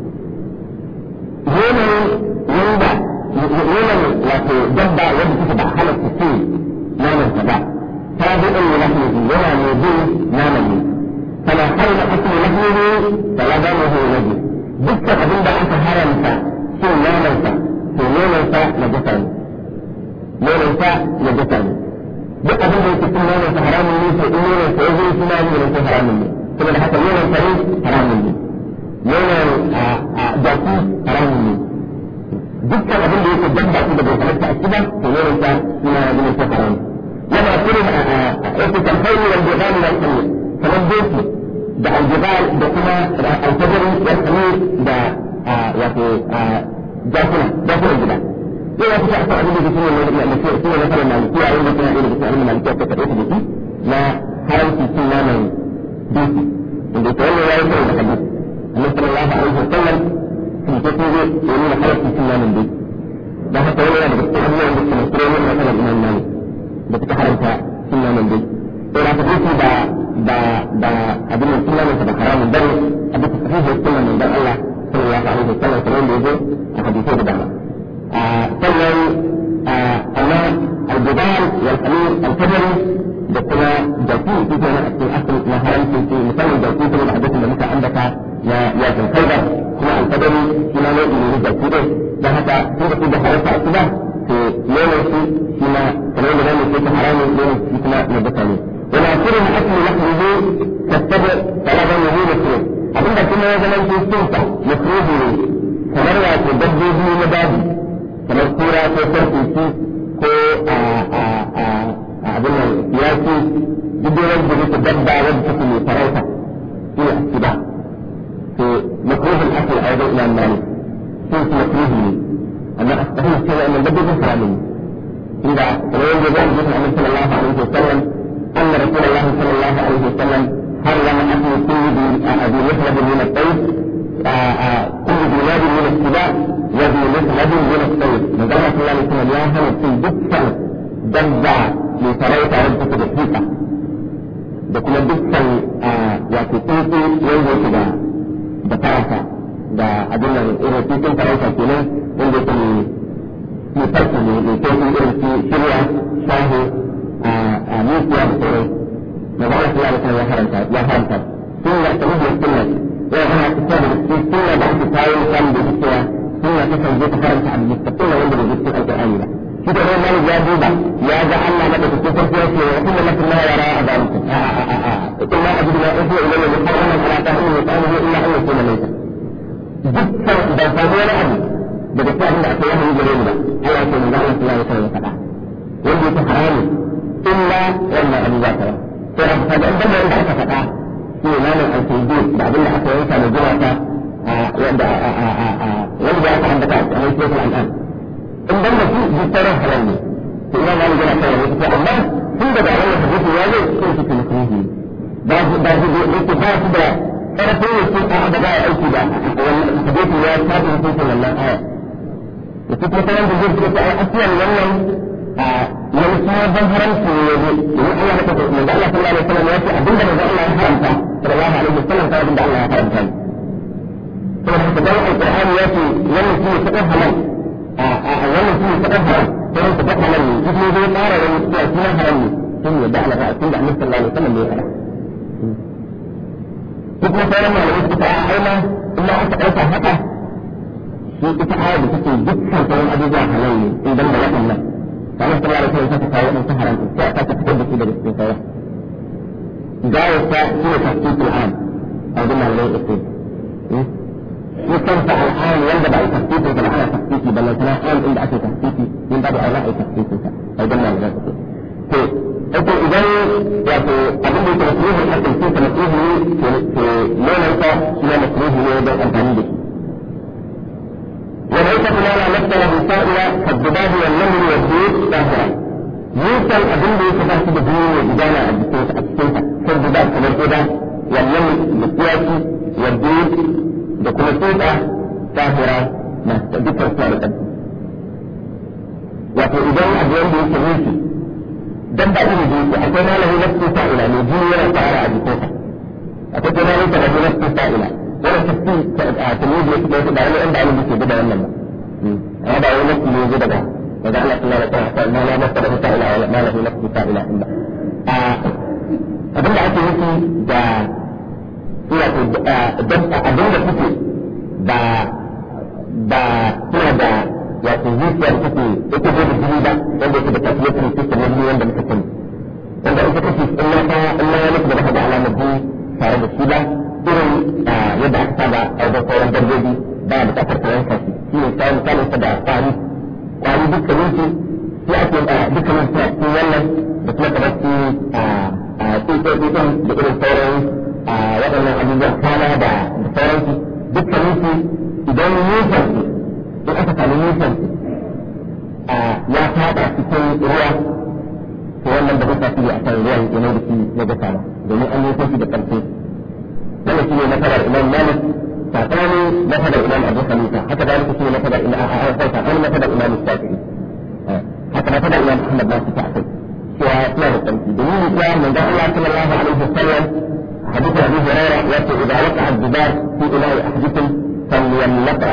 yana wato dabba wanda take da halatta ce naman ta ba tabi'un li nahwihi yana ne bin naman ne فلا حول أكل لحمه فلا دمه نجي دكتور أبن ده أنت حرمت في نامنسا في نامنسا نجسان نامنسا نجسان دك أبن ده يكون نامنسا حرام مني في نامنسا يجري في نامنسا حرام مني ثم ده حتى نامنسا حرام مني نامنسا جاكي حرام مني دكتور أبن ده يكون جنبا كده بيخلص أكيدا في نامنسا حرام لما أقول أنت الخير والبغال والخير كمان دوسي ده الجبال ده كما الفجر والحمير ده يعني جاسنا الجبال ليه يا فتاة أعلم لك سنة مثلا مالكية أعلم لك سنة مالكية تتعيش بكي لا حرم في سنة من دوسي عند يتولي لا يسر الحديث النبي صلى الله عليه وسلم في تسويه يقول حرم في سنة من دوسي ده حتى يقول لك بستعمل عند السنة مثلا الإمام مالك ده تتحرم في سنة من دوسي إذا تدوسي da abin da sunan sa da haramun dare abin da sahihi sunan min dan Allah sallallahu alaihi wasallam kamar da yake a hadisi da dama sannan amma al-jibal wal hamir al-fajr da kuma jaki yake na cikin asali na haramci ce musamman jaki kuma da hadisin da muka ambata ya kan kaida kuma al-fajr alfadari shi ma nau'i ne da kuɗe da haka sun da su da halarta a kuɗa to nonon shi ma kamar da nonon sai ta haramun nonon shi kuma na duka ne wala shirin asli lahmihi tattabi talaban yahu makruh abinda kuma ya zama cikin sa makruh ne kamar wato dabbobi na daji kamar kura ko sarki ko abin nan yaki duk da wanda yake dabba wanda take mai farauta shi ne asiba to makruh al-asl aidan ila malik sai makruh ne amma astahil sai an dabbobi haramun inda kamar yadda zan ji Annabi sallallahu alaihi wasallam anna Rasulullah sallallahu alaihi wasallam harrama aklu kulli abi yahlab min at-tayyib كل بلاد من السباع وذي مثلب من الطيب من ذلك الله عليه يا هل في دكتور دبع لتريت ربك دقيقة دكما دكتور وتطيطي ينزل كده بطرفة ده أدنى إذا تيتم طرفة كده ينزل يفرق لكيف ينزل في سوريا شاهي ميسيا بطوري من ذلك الله عليه يا هرمتا ثم يعتمد السنة وهنا كتاب السنة بعد تعاون كان بالسنة سنة تسجيل تفرنس عن المستقيم وعند الجسد القرآني ده كده هو مالك يا بوبا يا جعلنا لك تستفر فيه وكل لك الله وراء ذلك قل ما أجد ما أجد إليه محرما فلا تهون وطعمه إلا أن يكون ميتا جدا بفضل أبي بجسد عند أسواه يجرين ده ألا يكون من ذلك الله يسوي فتح ويجي تحرامي إلا ولا أبي ذاكرا فهذا عندما يدعك فتح في إمام التوجيه بعد اللي حتى ينسى مجرعة ويبدأ عندك أنا يسوي الآن عندما في جسره حلالي في إمام علي جل وعلا الله في بدأ على حديث الواجب كيف تنكره بعض الاتفاق ده أنا في أعداء الكبا حديث الواجب هذا الرسول صلى الله عليه وسلم وكيف مثلا بجيب كده أصلا لم يسمى ظهرا في الوجود الله صلى الله عليه وسلم يأتي أبدا من الله حرمته صلى الله عليه وسلم قال أبدا الله حرمته ثم تدور القرآن يأتي لم يسمى تقهلا لم يسمى تقهلا ثم تقهلا جسم ذي قارة لم يسمى حرمني ثم يدع لها أسند عن صلى الله عليه وسلم بيقرأ ثم مثلا ما لم يسمى أين إلا أنت حقا في إتحاد بسكي جدا فلم أجزاء حلالي إن دم لكم له فأنا صلى الله عليه وسلم فتحاول أن تحرم فتحتب في ذلك السنة جاء في تخطيط الآن أو ضمن عليه الإسلام يستنفع الآن ينبع تخطيطه فالعالى تخطيطي بل لو كان الآن إن بعث تخطيطي ينبع أولاء تخطيطه أو ضمن عليه الإسلام أنت إذا أبدا تمثلوه الحق السنة تمثلوه في لا ننسى سنة مصروه يوجد أن تعمله وليس خلال نفسه سائلة كالذباب والنمل والدود ظاهرا يوصل أدله كفاة بدون وإدانة السنة كالذباب كالذباب والنمل بالسياسي والدود بكمسوطة ظاهرا ما ذكر سابقا وفي إدانة أدوان بيسميسي دبع إليه أتنا له نفس سائلة نجيل ولا تعالى أجسوطة أتنا له نفس سائلة ولا تفكير تلميذ يكتب على أن بعلم بك بدأ ولا هذا هو نفس الوجود ده وجعل الله تعالى ما لا نفس له سائلة ما له نفس سائلة إلا أبدا أتنسي دا أبدا تكي دا يأتيزيس يأتي إتجاه الجديدة وانده كده تأتيات السيستم الذي وانده مكتن وانده أنت كشف إلا نكبر هذا على مبني فارد السيدة irin yadda aka saba a wajen sauran dabbobi ba da bukatar koyon kashi shi ne kawo misalin sa da kwari dukkanin su shi ake dukkanin su cikin wannan da kuma kamar su tsutsotsi da irin sauran waɗannan abubuwan kwana da sauransu dukkanin su idan nisan su in aka sami nisan su ya fada cikin ruwa to wannan da zai tasiri a kan ruwan yana da shi na gasa ba domin an yi shi da ƙarfi هذا شيء مثل الإمام مالك تعطاني مثل الإمام أبو حنيفة حتى ذلك شيء مثل تعطاني مثل الإمام الشافعي حتى مثل الإمام أحمد بن سعد وأسماء التمثيل دليل الإسلام من دعا الله صلى الله عليه وسلم حديث أبي هريرة يأتي إذا وقع الذباب في إناء أحدكم فليملكه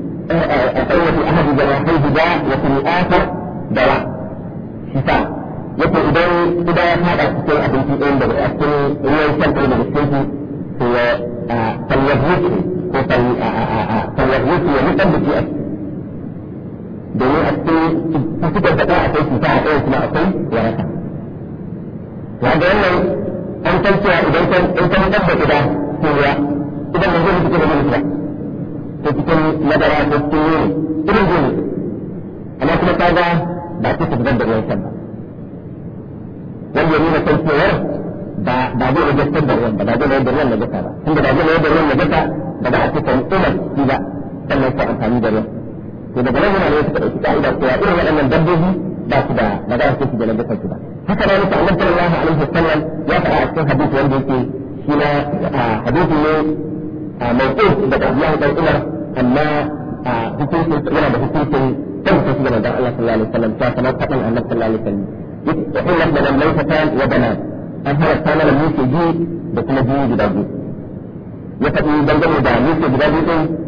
فإن في أحد جناحيه داء وفي الآخر دواء شفاء yake idan ya fada cikin abinci ɗayan da a cikin ruwan shan ɗaya daga cikin su to ya falyarwuki ko falyarwuki ya mutar da shi a domin a cikin fuskar da ɗaya akwai cuta a ɗaya kuma akwai waraka. Ya ga wannan an san cewa idan ka mutar da gida ko ruwa idan ba zai mutu da mutu ba ko cikin madara ko cikin yuri irin zai mutu amma kuma ta ga ba ta fitar da ruwan shan ba wanda ya nuna kan cewar ba zai rajistar da ruwan ba zai rajistar da ruwan na gasa ba tunda ba zai rajistar da ruwan na gasa ba za a ce kan umar shi ba sannan ko amfani da ruwan to daga nan yana ne suka ɗauki ka'ida cewa irin waɗannan dabbobi ba su da ba za su da na gasa su ba haka ne mutum annabi sallallahu alaihi wasallam ya faɗa a cikin hadisi wanda yake shi na hadisi ne mawquf daga Abdullah ibn Umar amma hukuncin yana da hukuncin tabbata shi da manzon Allah sallallahu alaihi wasallam ta sanar faɗin annabi sallallahu alaihi wasallam يحل لنا الميتتان وبنات أنها كان الموسى جي بكما جي جدادي يفتي بلدن دا موسى جدادي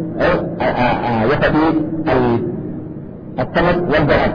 يفتي السمك والبرات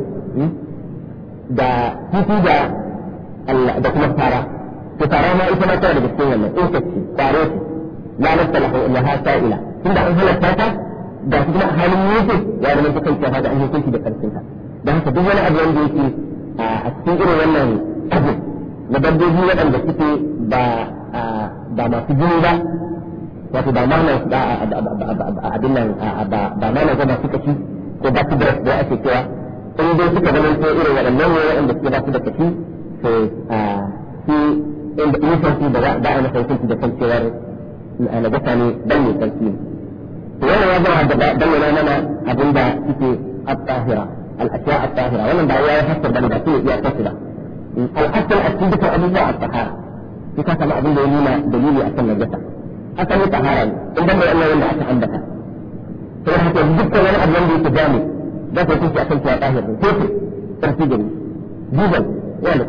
دا تيتي دا كما فارا فارا ما إسما كان بسكين لنا إنسكي فاروتي لا نفتح لها سائلة عند أنها لفتاتا دا كما أهل الموسى يعني من تكيش هذا أنه كنت بكرسلها دا هكذا دولا أبوان ديكي a cikin irin wannan abu na dabbobi waɗanda suke ba masu jini ba wato ba mana abin nan ba mana ga masu kashi ko ba su da ake cewa in dai suka zama ko irin waɗannan ne waɗanda suke ba su da kashi to su inda nisan su da a masa hukunci da kan cewar na gasa ne dan ne sarki to wannan ya zama da bayyana mana abin da suke at-tahira الأشياء الطاهرة ومن دعوة يفسر بل بأسوء يأتصل الأصل أسلبك أبوه الطهارة في كاسة ما أظن دليل أسل الجسد أسل طهارة عندما يقول الله أسل عندك فإن حتى يجبك ولا أبنان دي تجامي ذات يكون أسل فيها طاهر كيف ترسيجني جيدا ولا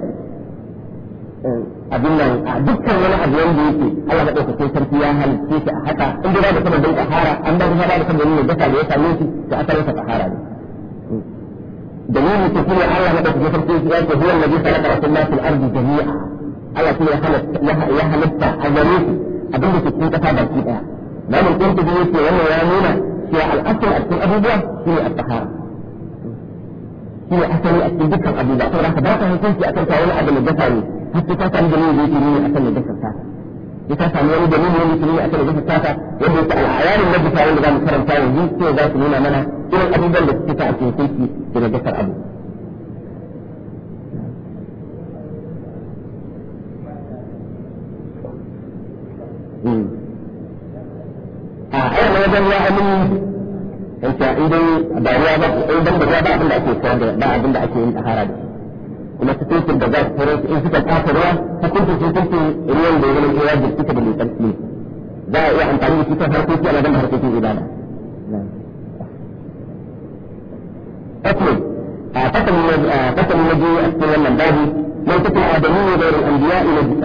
أبنان جبك ولا أبنان دي الله بقى يكون ترسيها لكيك حتى عندما يكون دي طهارة عندما يكون دليل الجسد ويسألوك فأسل طهارة دليل تكون الله مدى في فرقه هو الذي خلق رسول الله في الأرض جميعا الله كله يخلق الجميع أبنه تكون تفادى فيها ما من كنت بيوتي وانا يامونا في الأصل أكثر أبوه في الطهارة في أصل أكثر ذكر أبوه فراح باقا هكذا في أكثر تعالى أبن الجسري حتى تسأل دليل بيتي مني أكثر الجسر ساتا يتسأل مني دليل بيتي مني أكثر الجسر ساتا يبدو سأل عيان النبي صلى الله عليه وسلم كان يجيب في ذات مننا منها إلى الأبوه التي تسأل في سيتي إلى جسر أبوه أنا وجد يا أمين أنت إذا بعيادة إذا بعيادة عند أكيد كذا عند أكيد أهارد وما تقول في البزار فرس إن كنت أكثرها فكنت في اليوم بين الجواب الكتاب اللي تنسيه ده يعني تعلم الكتاب هرتيتي أنا دم هرتيتي إبادة أكمل قسم النبي أكثر من بابي لو تكن آدمية غير الأنبياء نجسة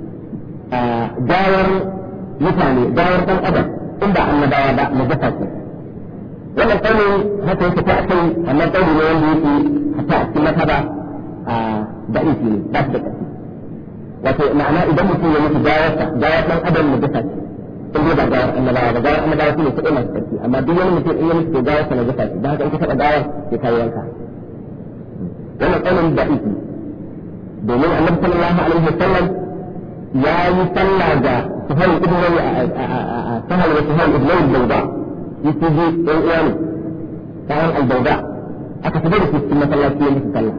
داور مثالي داور كان أدب إن دع النبوة نجسة ولا القول حتى يتفاعل أما القول يولي حتى أكتمت هذا ضعيفي بس بكثير معناه إذا مثل يتجاوز من أدب نجسة إن يبقى داور النبوة فيه سئلة كثير أما دي يوم مثل إيه مثل تجاوز نجسة ده هذا إنك تبقى داور يتايلك ولا القول ضعيفي دومين النبي صلى الله عليه وسلم يا يصلى سهل ابن سهل وسهل ابن البيضاء يتجي الإيمان سهل البيضاء أكثر في السنة الله كي يتصلى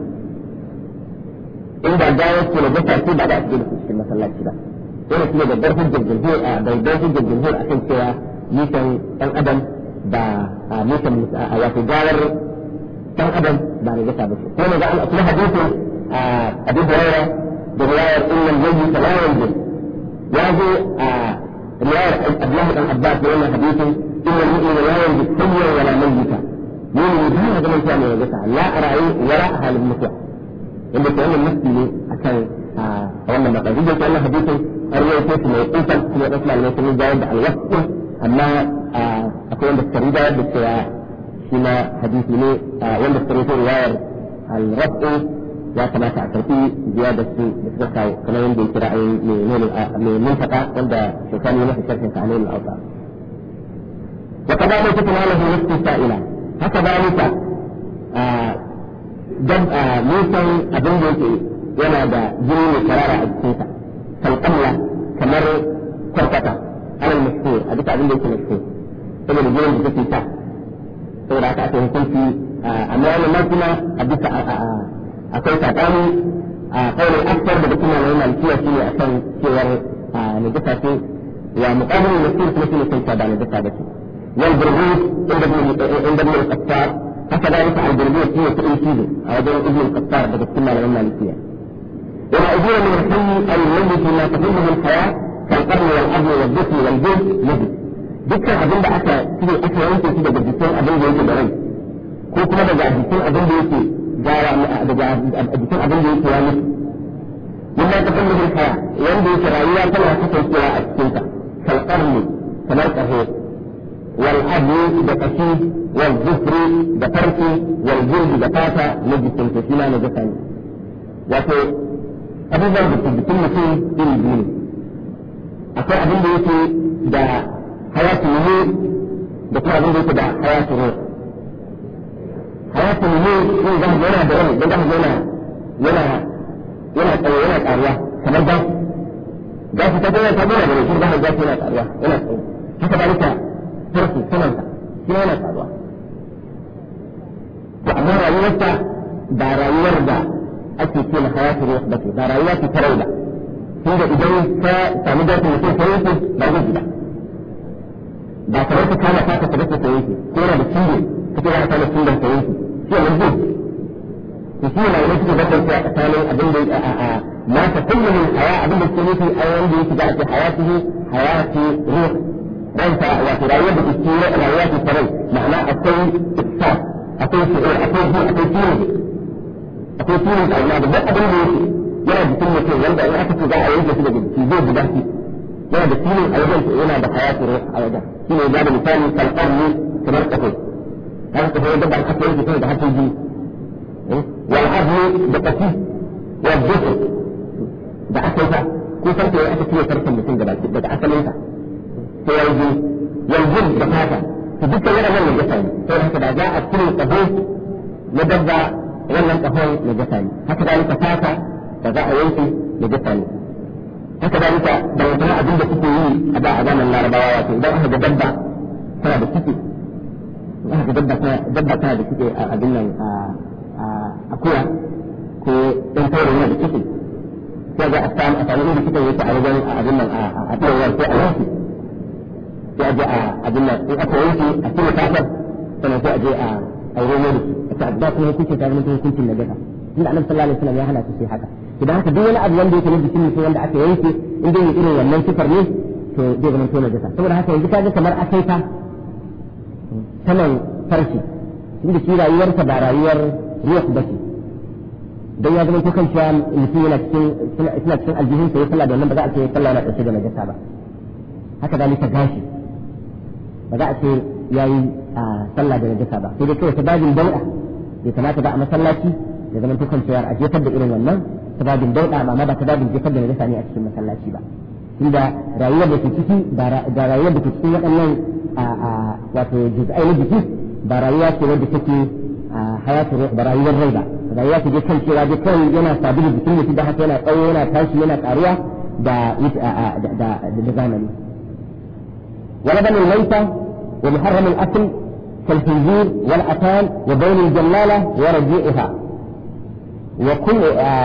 إن بعد ذلك كنا جسر في بعد أكثر في السنة الله كذا هنا كنا جدر حجة الجمهور بيضاء حجة الجمهور أكثر سوى يسن الأدم يسن وتجاور الأدم بعد جسر بس هنا جعل أصلها حديث أبي هريرة برواية إن الميت لا ينزل وهذه رواية أبلاه بن عباس بأن حديث إن المؤمن لا ينزل حيا ولا ميتا يقول هذا من كان يجسع لا أرأي ولا أهل المسوى إن كان المسلم عشان أولا ما قد يجب أن حديث الرواية كيف موقوفا في الرسول عليه السلام جاوب على الوقت أما أقول بالسريدة بالسواء فيما حديث لي وين بالسريدة رواية الرفع ya kamata a karɓi ziyadar su da suka kawo kamar yadda ya kira mai mintaka wanda shekani ya masa sharhin sa nuna auta wa kada mai cikin halahu nufin sa'ila haka dalika nisan abin da yake yana da jini mai karara a jikinsa kalkamla kamar kwarkwata alal mashhur a duka abin da yake mashhur saboda jinin da take sa saboda haka ake hukunci amma wannan ma kuma a duka akwai sakani a kawai aksar da kuma na malikiya shi ne akan cewar najasa ce wa muqabil mashhur kuma shi ne kai ba najasa ba ce wal burghus inda ibn al-qattar haka da yake al-burghus shi ne kudin shi a wajen ibn al-qattar daga cikin malaman malikiya wa ajira min al-hayy al-mayyit ma tadullu al-hayat كالقرن والعظم والجسم والجلد نجس dukkan abin da aka cire aka yanke shi daga jikin abin da yake da rai ko kuma daga jikin abin da yake daga jikin abin da yake ya mutu mimma tafallu bil haya wanda yake rayuwa tana kasancewa a cikin ta kalqarni kamar kaho wal adli da kashi wal zufri da farki wal jildi da fata na jikin ta shi ma na jasa ne wato abubuwan da jikin mutum iri biyu ne akwai abin da yake da hayatu ne da kuma abin da yake da hayatu ne hayatu ne yin zama yana da rai da zama yana tsaye yana karuwa kamar gashi ta gaya ta gina da rikin zama gashi yana karuwa yana tsaye haka da nika farki sananta shi yana karuwa to amma rayuwarsa ba rayuwar da ake ce na hayatu ne ba ce ba rayuwa ce ta rai ba tunda idan ka sami gashin mutum ta yanke ba zai gida ba kamar ka kama ta ka gasa ta yanke ko yana da ciwo ka ce za ka kama ciwon ta yanke shi yana zai to shi yana wani suke gasar ta tsakanin abin da ma ta kullum haya abin da suke nufi a wanda yake da ake hayatihi hayati ruh ransa wato rayuwar da ke rayuwa ce ta rai ma'ana akwai iksa akwai shi'ur akwai ji akwai ciwon ƙauna da duk abin da yake yana jikin mutum wanda in aka ce za a yanke shi daga jiki zai guda shi yana da filin a wajen yana da hayatu ruh a wajen shi ne da misali kalqarni kamar kafa haka kafa wanda ba aka yanke shi da hakan ji wal azmi da kafi wal jism da aka yi ko farko aka ce farkon mutum daga asalin sa sai ya yi wal jild da fata to dukkan wannan ne gasa ne sai haka da za a cire kafa na dabba wannan kafan na gasa ne haka da fata da za a yanke da gasa ne haka da ita da wata abin da suke yi a da a zaman larabawa wato idan aka ga dabba tana da ciki aka ga dabba tana da ciki a abin nan a akuya ko dan tauro yana da ciki sai ga a samu inda suka yi ta a wajen abin nan a tsawon sai a yanke sai a je a abin nan in aka yanke a cire fatar sannan sai a je a romo da su a ta kuma hukuncin ta zama hukuncin na gasa inda annabi sallallahu alaihi wasallam ya hana su sai haka idan haka duk wani abu wanda yake na jikin mutum wanda aka yanke in dai irin wannan sifar ne to zai zama tona jasa saboda haka yanzu kaga kamar akai ta sanan farshi inda shi rayuwarsa ba rayuwar ruwa ba ce dan ya zama ko kan cewa mutum yana cikin aljihun sa ya sallah da wannan ba za a ce sallah yana ɗauke da najasa ba haka zalika gashi ba za a ce yayi sallah da najasa ba sai dai kawai sababin dau'a bai kamata ba a masallaci ya zama to kan cewa a jefar da irin wannan sababin dauda amma ba sababin jefar da najasa ne a cikin masallaci ba tunda rayuwar da ke ciki da rayuwar da ke cikin waɗannan wato juz'ai na jiki ba rayuwa ce wadda take hayatu ruh ba rayuwar rai ba rayuwa ce dai kan cewa dai kawai yana sabili jikin mutum da haka yana tsawo yana tashi yana karuwa da zamani wala banul maita wa muharram al-akl كالخنزير والأتان وبين الجلالة ورجيئها وكل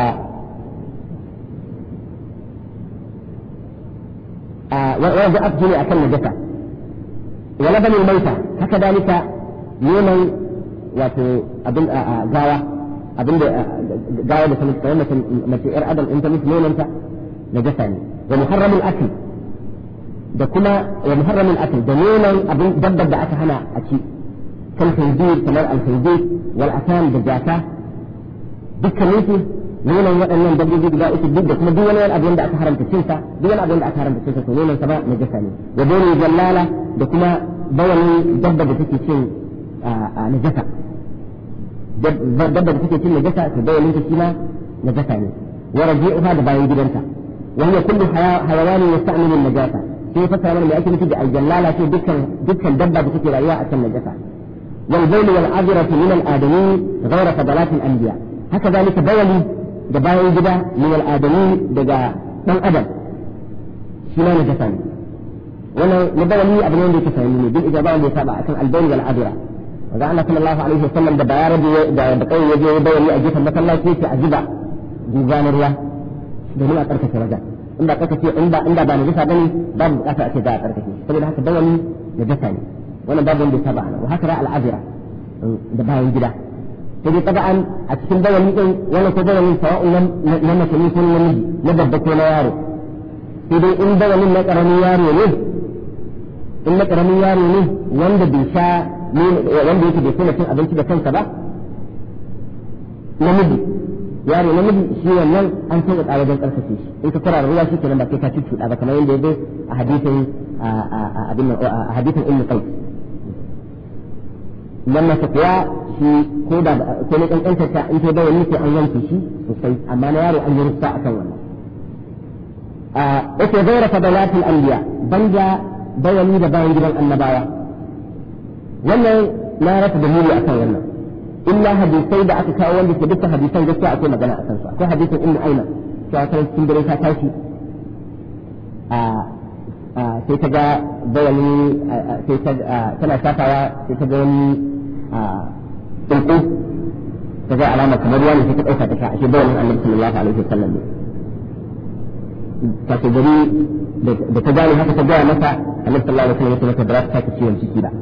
وجاءت جميع أكل نجسة ولبن الميتة هكذلك يوما وفي أبن غاوة أبن غاوة بسمسكوين مسيئر أدم أنت مثل نوننت نجسة ومحرم الأكل دكما ومحرم الأكل دنينا أبن دبب أكهنا أشي كالخنزير كما الخنزير والأتان بالجاكة dukkaninsu nonon waɗannan dabbobi guda uku duk da kuma duk wani abin da aka haramta cinsa duk wani abin da aka haramta cinsa to nonon sa ba najasa ne wa dole jallala da kuma bawani dabba da take cin najasa dabba da take cin najasa to bawalin ta shi ma najasa ne wa raji'uha da bayan gidanta wa hiya kullu hayawan yasta'milu an-najasa sai fasara mana me ake nufi da aljallala ce dukkan dabba da take rayuwa a kan najasa wal bawl wal adratu min al-adami ghayra fadalat al-anbiya haka zalika bawali da bayan gida min al-adami daga dan adam shi ma najasa ne wannan na bawali abin da yake sananne ne bil ijaba wanda ya saba akan al-bawl wal adra wanda Allah sallallahu alaihi wasallam da bayarabi da kai yaje bawali a gefen masallaci yake ajiba guganar ruwa domin a karkace wajen inda karkace inda ba najasa bane babu bukata a ce za a karkace saboda haka bawali najasa ne wannan babu wanda ya saba ana wa haka al-adra da bayan gida sai dai taba'an a cikin bawali din wannan ko bawali sawa'un na mace ne ko namiji na babba ko na yaro sai dai in bawalin na karamin yaro ne in na karamin yaro ne wanda bai sha wanda yake bai kuma cin abinci da kansa ba namiji yaro namiji shi wannan an sauka tsara wajen karfafe shi in ka kura ruwa shi kenan ba sai ka ci cuɗa ba kamar yadda ya zo a hadisin ummu qais lamma ta kuwa shi ko ne kankantar ta in ta bawa ni sai an yanke shi sosai amma na yaro an yi rufa akan wannan yake gaira fadalatul anbiya banja bayani da bayan gidan annabawa wannan na rasa dalili akan wannan illa hadisai da aka kawo wanda ke dukkan hadisan gaskiya akwai magana akan su akwai hadisin ummu aina cewa ta cikin dare ta tashi sai ta ga bayani sai ta tana shafawa sai ta ga wani tsuntsu ta ga alama kamar wani sai ta ɗauka ta sha ashe bayanin annabi sallallahu alaihi wasallam ne ta ce gari da ta gane haka ta gaya masa annabi sallallahu alaihi wasallam ya ce ba ta ciwon ciki ba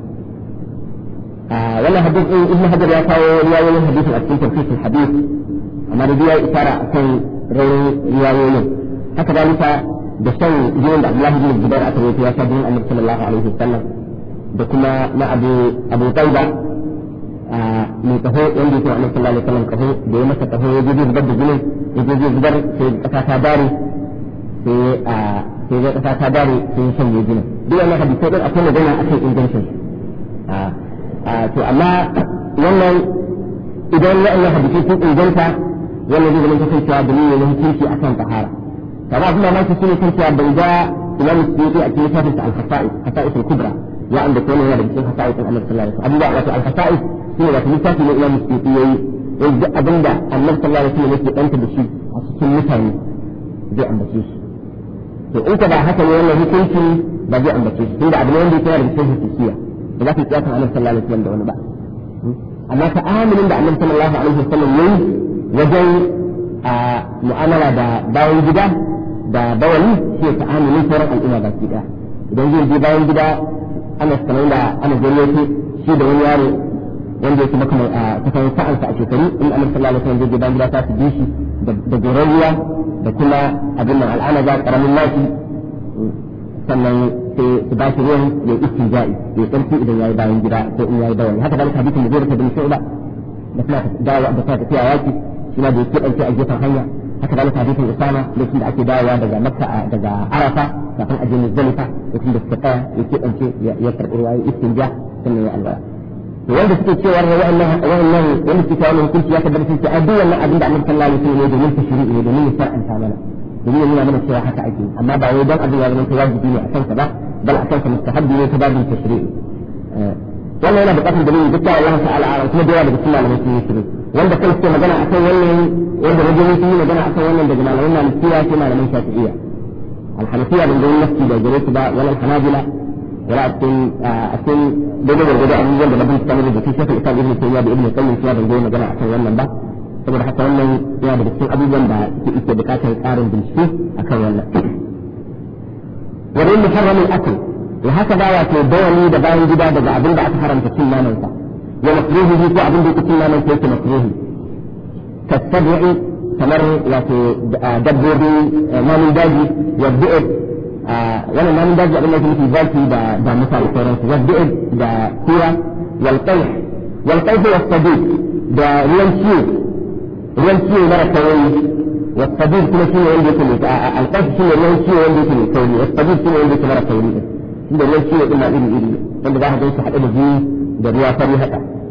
wannan hadisin ibnu hajar ya kawo riwayoyin hadisin a cikin tafsir hadis amma da ya isara akan rawayoyin riwayoyin haka dalika da shan jinin da Abdullahi bin Zubair aka rawaito ya sha jinin annabi sallallahu alaihi wasallam da kuma na Abu Taiba mai kaho wanda yake annabi sallallahu alaihi wasallam kaho da ya masa kaho ya je zubar da jinin ya je zubar sai kasa ta dare sai zai kasa ta dare sai shan jinin duk wannan hadisai din akwai magana akan ingancin to amma wannan idan wannan hadisai sun inganta wannan zai zama kasancewa dalilin na hukunci akan tahara kamar abin da ma shi ne kasancewa bai ga imam Suyuti a cikin tafsir al-Khasa'is al-Kubra ya anda ko ne da cikin Khasa'is Annabi sallallahu alaihi wasallam wato al-Khasa'is shine da littafi ne imam Suyuti yayi yanzu abinda Annabi sallallahu alaihi wasallam yake danta da shi a cikin mutane zai ambace shi to in ka ba haka ne wannan hukunci ba zai ambace shi tunda abin wanda yake da cikin hukunciya da za ka yi kiyasan Annabi sallallahu alaihi wasallam da wani ba amma ta amilin da Annabi sallallahu alaihi wasallam yayi wajen mu'amala da bayan gida da bawali shi ta amilin sauran al'umma ba ki daya idan zai je bayan gida ana sanar da ana gariyato shi da wani yaro wanda yake maka kusan sa'ansa a shekaru in Annabi sallallahu alaihi wasallam zai je bayan gida ta su bi shi da goron ruwa da kuma abin nan al'ana za karamin nashi sannan sai su ba shi ruwan ya istinja'i ya tsarki idan yayi bayan gida ko in yayi bawali haka dalika hadisin da zai bin shu'ba da kuma dawo da tafiya yaki shi ma da yake dauke a gefen hanya haka dalika hadisin Usama lokacin da ake dawowa daga Makka daga Arafa kafin a je Muzdalifa lokacin da suka tsaya yake dauke ya karbi ruwa ya istinja sannan ya alwala to wanda suke cewa wa'annan wanda suke kawo hukunci ya tabbata sun ce a duk wannan abin da Annabi sallallahu alaihi wasallam ya domin tashri'i ne domin ya far'anta mana domin ya nuna mana cewa haka ake amma ba wai dan abin ya zama wajibi ne a kansa ba bal a kansa mustahabbi ne ta babin tashri'i wannan yana buƙatar dalili duk da Allah ta'ala a kuma da yawa daga cikin malamai sun yi shiru wanda kai suke magana akan wannan wanda rajulun sun yi magana akan wannan daga malaman malikiya sai malaman shafi'iyya al-hanafiya ban ga nafsi da gare su ba wala al-hanabila wala akin daidai da abubuwan da nabin kamar da kike shafi islam ibn tayyiba da ibn qayyim ya ban ga magana akan wannan ba saboda haka wannan yana daga cikin abubuwan da suke buƙatar ƙarin bincike akan wannan wurin muharramin akl وهكذا wato bayani da bayan gida daga abin da aka haramta cin naman sa wa makruhi ko abin da yake cin naman sa yake makruhi tattabi'i kamar wato dabbobi namun daji wa bi'd wannan namun daji abin da yake zaki da misali sauran su wa bi'd da kura wal qayh wa sadiq da ruwan ciwo mara kawai wa sadiq kuma shine wanda yake al qayh shine ruwan ciwo wanda yake kawai wa sadiq shine wanda yake mara kawai inda ruwan ciwo din na iri wanda za ka ga su haɗe da jini da ruwa fari haka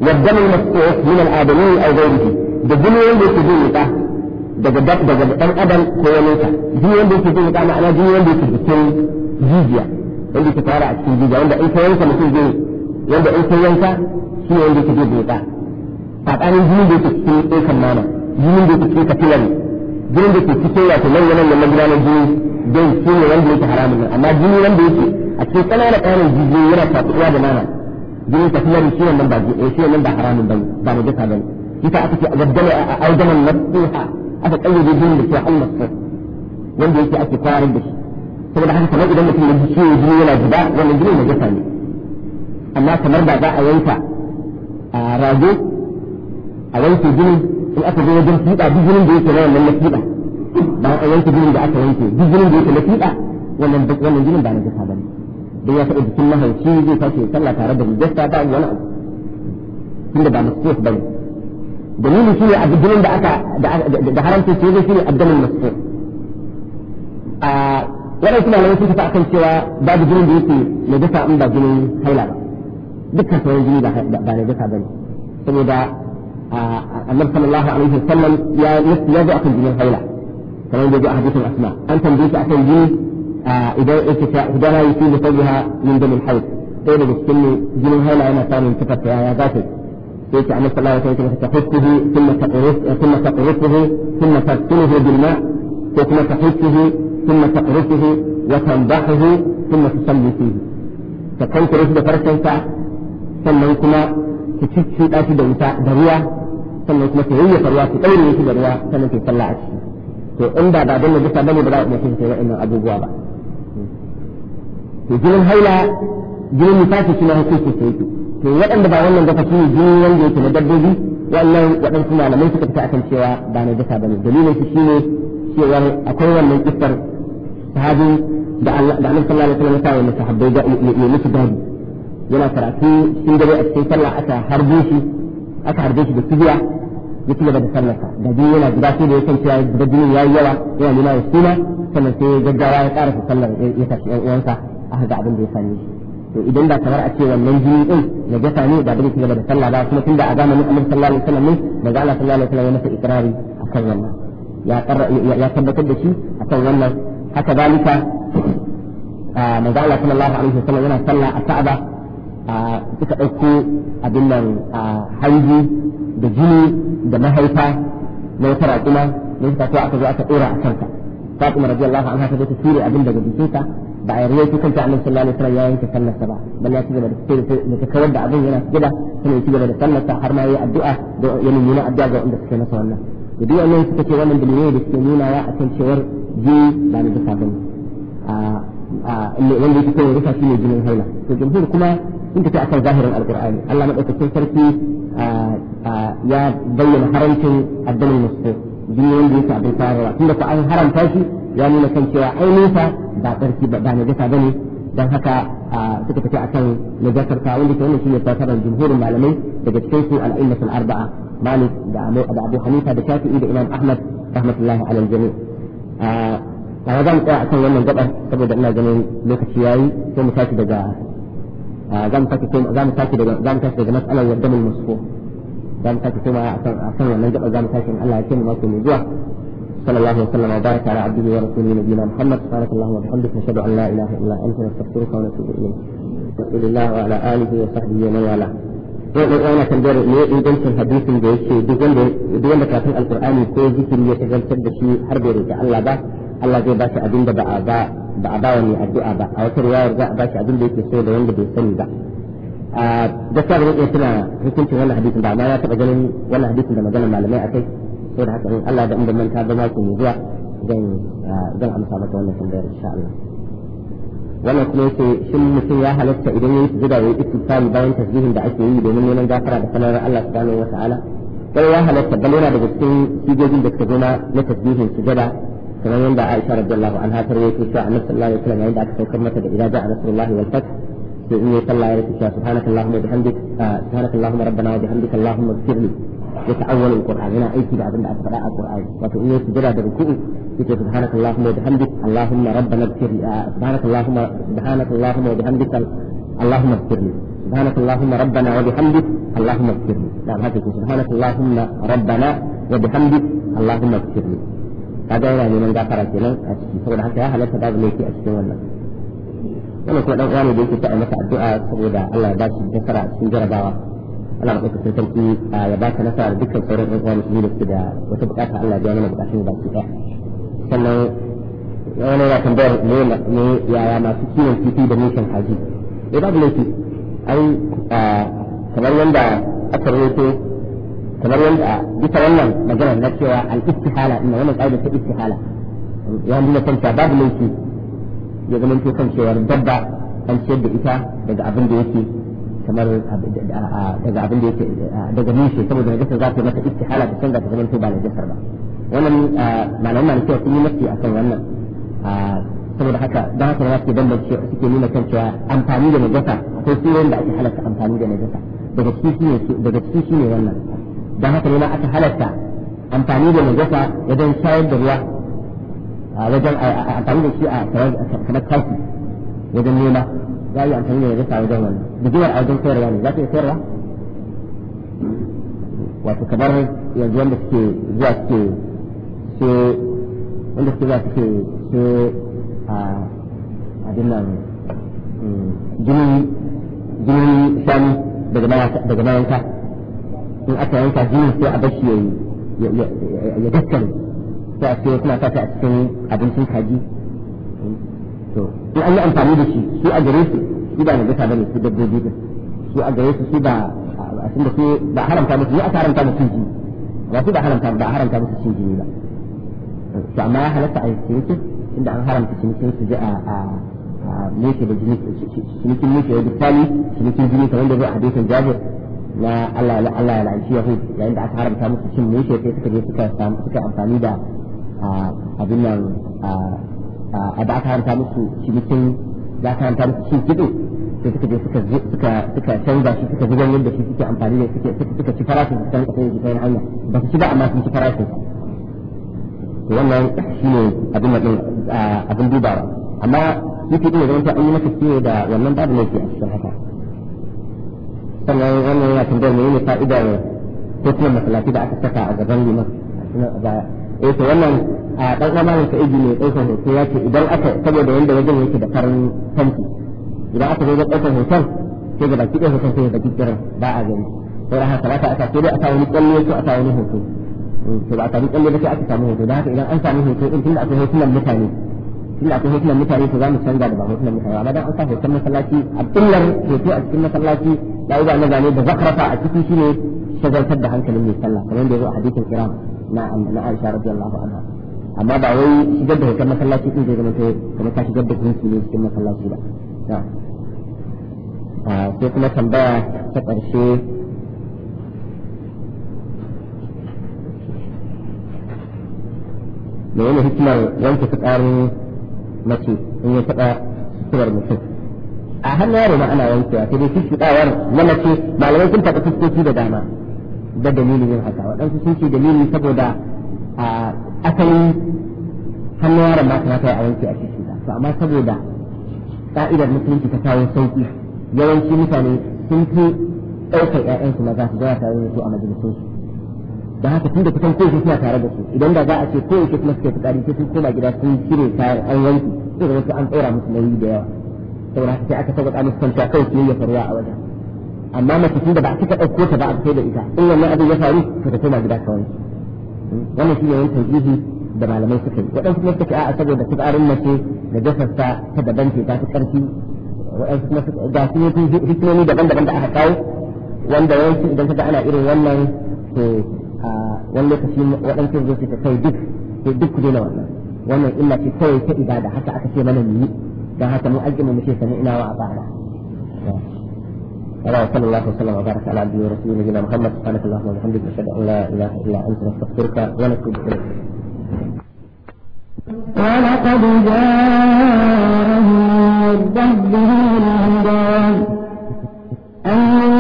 والدم المسفوح من الآدمي أو غيره بدون يندي تجيبه daga ɗan adam ko wani ka jini wanda yake jin kama ana jini wanda yake cikin jijiya wanda yake fara a cikin jijiya wanda in ka yanka mutum zai wanda in ka yanka shi ne wanda yake jin ka tsakanin jini da yake cikin tsokan mana jinin da yake cikin kafilari jinin da yake cikin wato nan nan nan gudanar jini don shi ne wanda yake haramun nan amma jini wanda yake a cikin ƙananan ƙananan jijiyoyi yana tafiya da mana jinin kafilari shi ne nan ba haramun bane ba na jasa bane ita aka ce a gaddama a audaman nasuha aka kayyade jinin da ke al-masfur wanda yake ake kwarar da shi saboda haka kamar idan mutum ya ji ciwo jini yana zuba wannan jini na jasa ne amma kamar da za a yanka a rago a wanke jini in aka zo wajen fiɗa duk jinin da yake na wannan na fiɗa bayan a yanke jinin da aka yanke duk jinin da yake na fiɗa wannan jinin ba na jasa ba ne don ya taɓa jikin mahauci zai tashi sallah tare da jasa ba wani abu tunda ba masfur ba ne dalilin shi ne abu jinin da aka da haramta ce zai shi ne abdamin masfur a waɗansu malamai sun tafi akan cewa babu jinin da yake na jasa in ba jinin haila ba dukkan sauran jini ba na jasa ba ne saboda annabi sallallahu alaihi wasallam ya zo akan jinin haila kamar da ya a hadisin asma an tambaye shi akan jini idan yake ta idan ya yi sabiha min damin haid sai daga cikin jinin haila yana samun tafata ya za ta يأتي عن صلى الله عليه وسلم تحثه ثم تقرصه ثم تغسله بالماء ثم تحثه ثم تقرصه وتنضحه ثم تصلي فيه فكنت رشد فرشنك ثم كما تشتشي آتي دريا ثم كما تهيئ فريا تطوري يشي دريا ثم تصلى عشي فإن بعد ذلك بس بني براء نشيك وإن أبو بوابا في جنن هيلا جنن نفاسي شنو هكيك سيكي to waɗanda ba wannan dafa shi jini wanda yake na dabbobi wannan waɗansu malamai suka fita akan cewa ba na dasa bane dalilin shi shine cewa akwai wannan kissar sahabi da Annabi sallallahu alaihi wasallam ya sa wa sahabbai da ya musu gadi yana karatu cikin dare a cikin sallah aka harbe shi da kibiya ya ci gaba da sallarsa da biyu yana guda sai da ya san cewa da jinin yayi yawa yana nuna ya suna sannan sai gaggawa ya ƙara sallar ya tafi ɗan uwansa aka ga abin da ya same shi to idan da kamar a ce wannan jini din na jasa ne da bai ci gaba da sallah ba kuma tunda a zamanin Annabi sallallahu alaihi wasallam ne daga Allah sallallahu alaihi wasallam ya masa ikrari akan wannan ya tabbatar da shi akan wannan haka zalika manzo Allah sallallahu alaihi wasallam yana sallah a Ka'aba suka dauko abin nan hanji da jini da mahaifa na wata raƙuma ne suka to aka zo aka dora a kanka Fatima radiyallahu anha ta ta sire abin daga jikinta ba a yarda shi kanta Annabi sallallahu alaihi wasallam ya yanke sallarsa ba bal ya ci gaba da ta kawar da abin yana gida kuma ya ci gaba da sallarsa har ma yayi addu'a da ya nuna addu'a ga wanda suke masa wannan da duk wannan suka ce wannan dalilai da suke nuna ya akan cewar ji ba da duka bane wanda yake kai rufa shine jinin haila to jumhur kuma in tafi akan zahirin alqur'ani Allah madaukakin sarki ya bayyana haramcin addinin musulmi jini wanda yake abin farawa tunda ko an haramta shi ya nuna kan cewa ainihinsa ba tsarki ba na jasa bane don haka suka tafi akan najasar ta wanda ke wannan shine fasarar jumhurin malamai daga cikin su al-a'immatul arba'a Malik da Abu Hanifa da Shafi'i da Imam Ahmad rahmatullahi alal jami' a za mu tsaya akan wannan gabar saboda ina ganin lokaci yayi sai mu tashi daga za mu tashi daga mas'alar waddamul masfu za mu tashi kuma akan wannan gabar za mu tashi in Allah ya kai mu mako mai zuwa صلى الله وسلم وبارك على عبده ورسوله نبينا محمد سبحانك اللهم وبحمدك نشهد ان لا اله الا انت نستغفرك ونتوب اليك رسول الله وعلى اله وصحبه ومن والاه وانا tambayar ne ingancin hadisin da yake duk wanda kafin alqur'ani ko zikiri ya tagantar da shi har bai roki Allah ba Allah zai ba shi abin da ba a ba wani addu'a ba a wata riwayar za a ba shi abin da yake so da wanda bai sani ba gaskiya ba zan iya tuna hukuncin wannan hadisin ba amma ya taɓa ganin wannan hadisin da maganar malamai akai sai da haka in Allah da inda manta ba mako mai zuwa zan amsa maka wannan tambayar insha Allah wannan kuma yake shin mutum ya halatta idan yayi sujuda yayi istifari bayan tasbihin da ake yi domin neman gafara da sanar Allah subhanahu wa ta'ala sai ya halatta bal yana daga cikin sigogin da suka zo na tasbihin sujada kamar yadda Aisha radiyallahu anha ta rawaito cewa Annabi sallallahu alaihi wasallam yayin da aka saukar mata da idza ja'a nasrullahi wal fath sai in yayi sallah ya rubuta subhanakallahumma wa bihamdik subhanakallahumma rabbana wa bihamdika allahumma ighfirli يتأول القرآن هنا أي كده عندنا أقرأ القرآن وتقول سجدة بالركوع يقول سبحانك اللهم وبحمدك اللهم ربنا اغفر لي سبحانك اللهم وبحمدك اللهم اغفر لي سبحانك اللهم ربنا وبحمدك اللهم اغفر لي لا هذا سبحانك اللهم ربنا وبحمدك اللهم اغفر لي هذا يعني من غفر لنا saboda haka ya halatta babu laifi a cikin wannan kuma dan uwa ne da yake ta maka addu'a saboda Allah ya ba shi nasara a cikin jarabawa Allah ya ɗauka sarki ya ba ka nasara dukkan sauran ɗan uwa musulmi da suke da wata bukata Allah ya biya mana bukatun da baki ɗaya sannan wani ya tambayar ne yaya masu kiwon kifi da nishan haji babu laifi ai kamar yanda aka rawaito kamar yanda bisa wannan magana na cewa al-istihala inna wannan ƙa'ida ta istihala ya nuna kanta babu laifi ya zama to kan cewa dabba an ciyar da ita daga abin da yake kamar daga abin da yake daga nishe saboda najasar za ta mata istihala da canza ta zama to ba najasar ba wannan malaman malikiya sun yi nafsi akan wannan saboda haka don haka ne suke bambance suke nuna kan cewa amfani da najasa akwai sunan da ake halatta amfani da najasa daga ciki shine wannan don haka ne ma aka halatta amfani da najasa wajen shayar da ruwa wajen amfani da shi a kamar taki wajen noma za a yi amfani da najasa wajen wannan bugiyar a wajen sayarwa ne za ta iya sayarwa wato kamar yanzu wanda suke zuwa suke abin nan jinin shanu daga mayanka in aka yanka jinin sai a bashi ya daskare sai a ce suna sa a cikin abincin kaji to in an yi amfani da shi su a gare su ba na gasa bane su dabbobi din su a gare su ba a tunda su ba haramta musu aka haramta musu jini ba su ba haramta musu cin jini ba to amma ya halatta a yi inda an haramta cinikin su ji a meshe da jini cinikin meshe da bisani cinikin jini kamar da zai a hadisin jabir na Allah ya la'anci yahud yayin da aka haramta musu cin meshe sai suka je suka amfani da abin nan da aka haramta musu cinikin da aka haramta musu cin kiɗo sai suka je suka canza shi suka zubar yadda shi suke amfani da suka ci farashin su kan kasar jikin hanya ba su ci ba amma sun ci farashin to wannan shi ne abin dubawa amma yake iya zama an yi masa ciwo da wannan babu laifi a cikin haka sannan wannan yana tambayar ne fa'idar hotunan masallaci da aka saka a gaban liman to wannan dan amalin ka iji ne ɗaukar hoto ya ce idan aka saboda yanda wajen yake da farin tanki idan aka zo ga ɗaukar hoton sai ga baki ɗaya hoton sai ga baki kiran ba a gani sai da haka aka sai dai a sa wani kyalle ko a sa wani hoto to ba a sami kyalle ba sai aka samu hoto da haka idan an samu hoto din tunda akwai hotunan mutane to za mu canza da ba hotunan mutane amma dan an sa hoton masallaci abdullar hoto a cikin masallaci da uba na zane da zakrafa a cikin shine shagaltar da hankalin mai sallah kamar da yazo a hadisin kiram na Aisha radiyallahu anha amma ba wai shigar da hoton masallaci din zai zama kamar ka shigar da gunki ne cikin masallaci ba sai kuma tambaya ta ƙarshe da yana hikimar wanke fitsarin mace in ya taɓa suturar mutum a hannun yaro ma ana wankewa sai dai fitsarin na mace malamai sun taɓa fuskoki da dama da dalilin yin haka waɗansu sun ce dalili saboda asalin hannun yaron ma kamata a wanke a cikin to amma saboda ka'idar musulunci ta kawo sauki yawanci mutane sun fi ɗaukar ƴaƴansu maza su zama tare da su a majalisunsu da haka tun da kusan kowace suna tare da su idan da za a ce kowace kuma suke fitsari sai sun koma gida sun cire kayan an wanki sai da wasu an tsora musu nauyi da yawa saboda haka sai aka sauƙaƙa musu kanta kawai su yi faruwa a wajen amma mace tun da ba a cika ɗauko ta ba a fito da ita in wannan abin ya faru to ta koma gida kawai wannan shi ne wani tauhidi da malamai suka yi waɗansu kuma suka a'a saboda fitsarin mace da jasarsa ta daban ce ta fi ƙarfi waɗansu kuma ga su hikimomi daban-daban da aka kawo wanda yawanci idan ka ga ana irin wannan to wani lokaci waɗansu zai su kai duk ku daina wannan illa ce kawai ta ibada haka aka ce mana mu yi don haka mu alƙimu mu ce sami ina wa a ba'ala صلى الله وسلم وبارك على عبده ورسوله نبينا محمد سبحانك اللهم وبحمدك نشهد ان لا اله الا انت نستغفرك ونتوب اليك. ولقد جاءهم من ربهم الهدى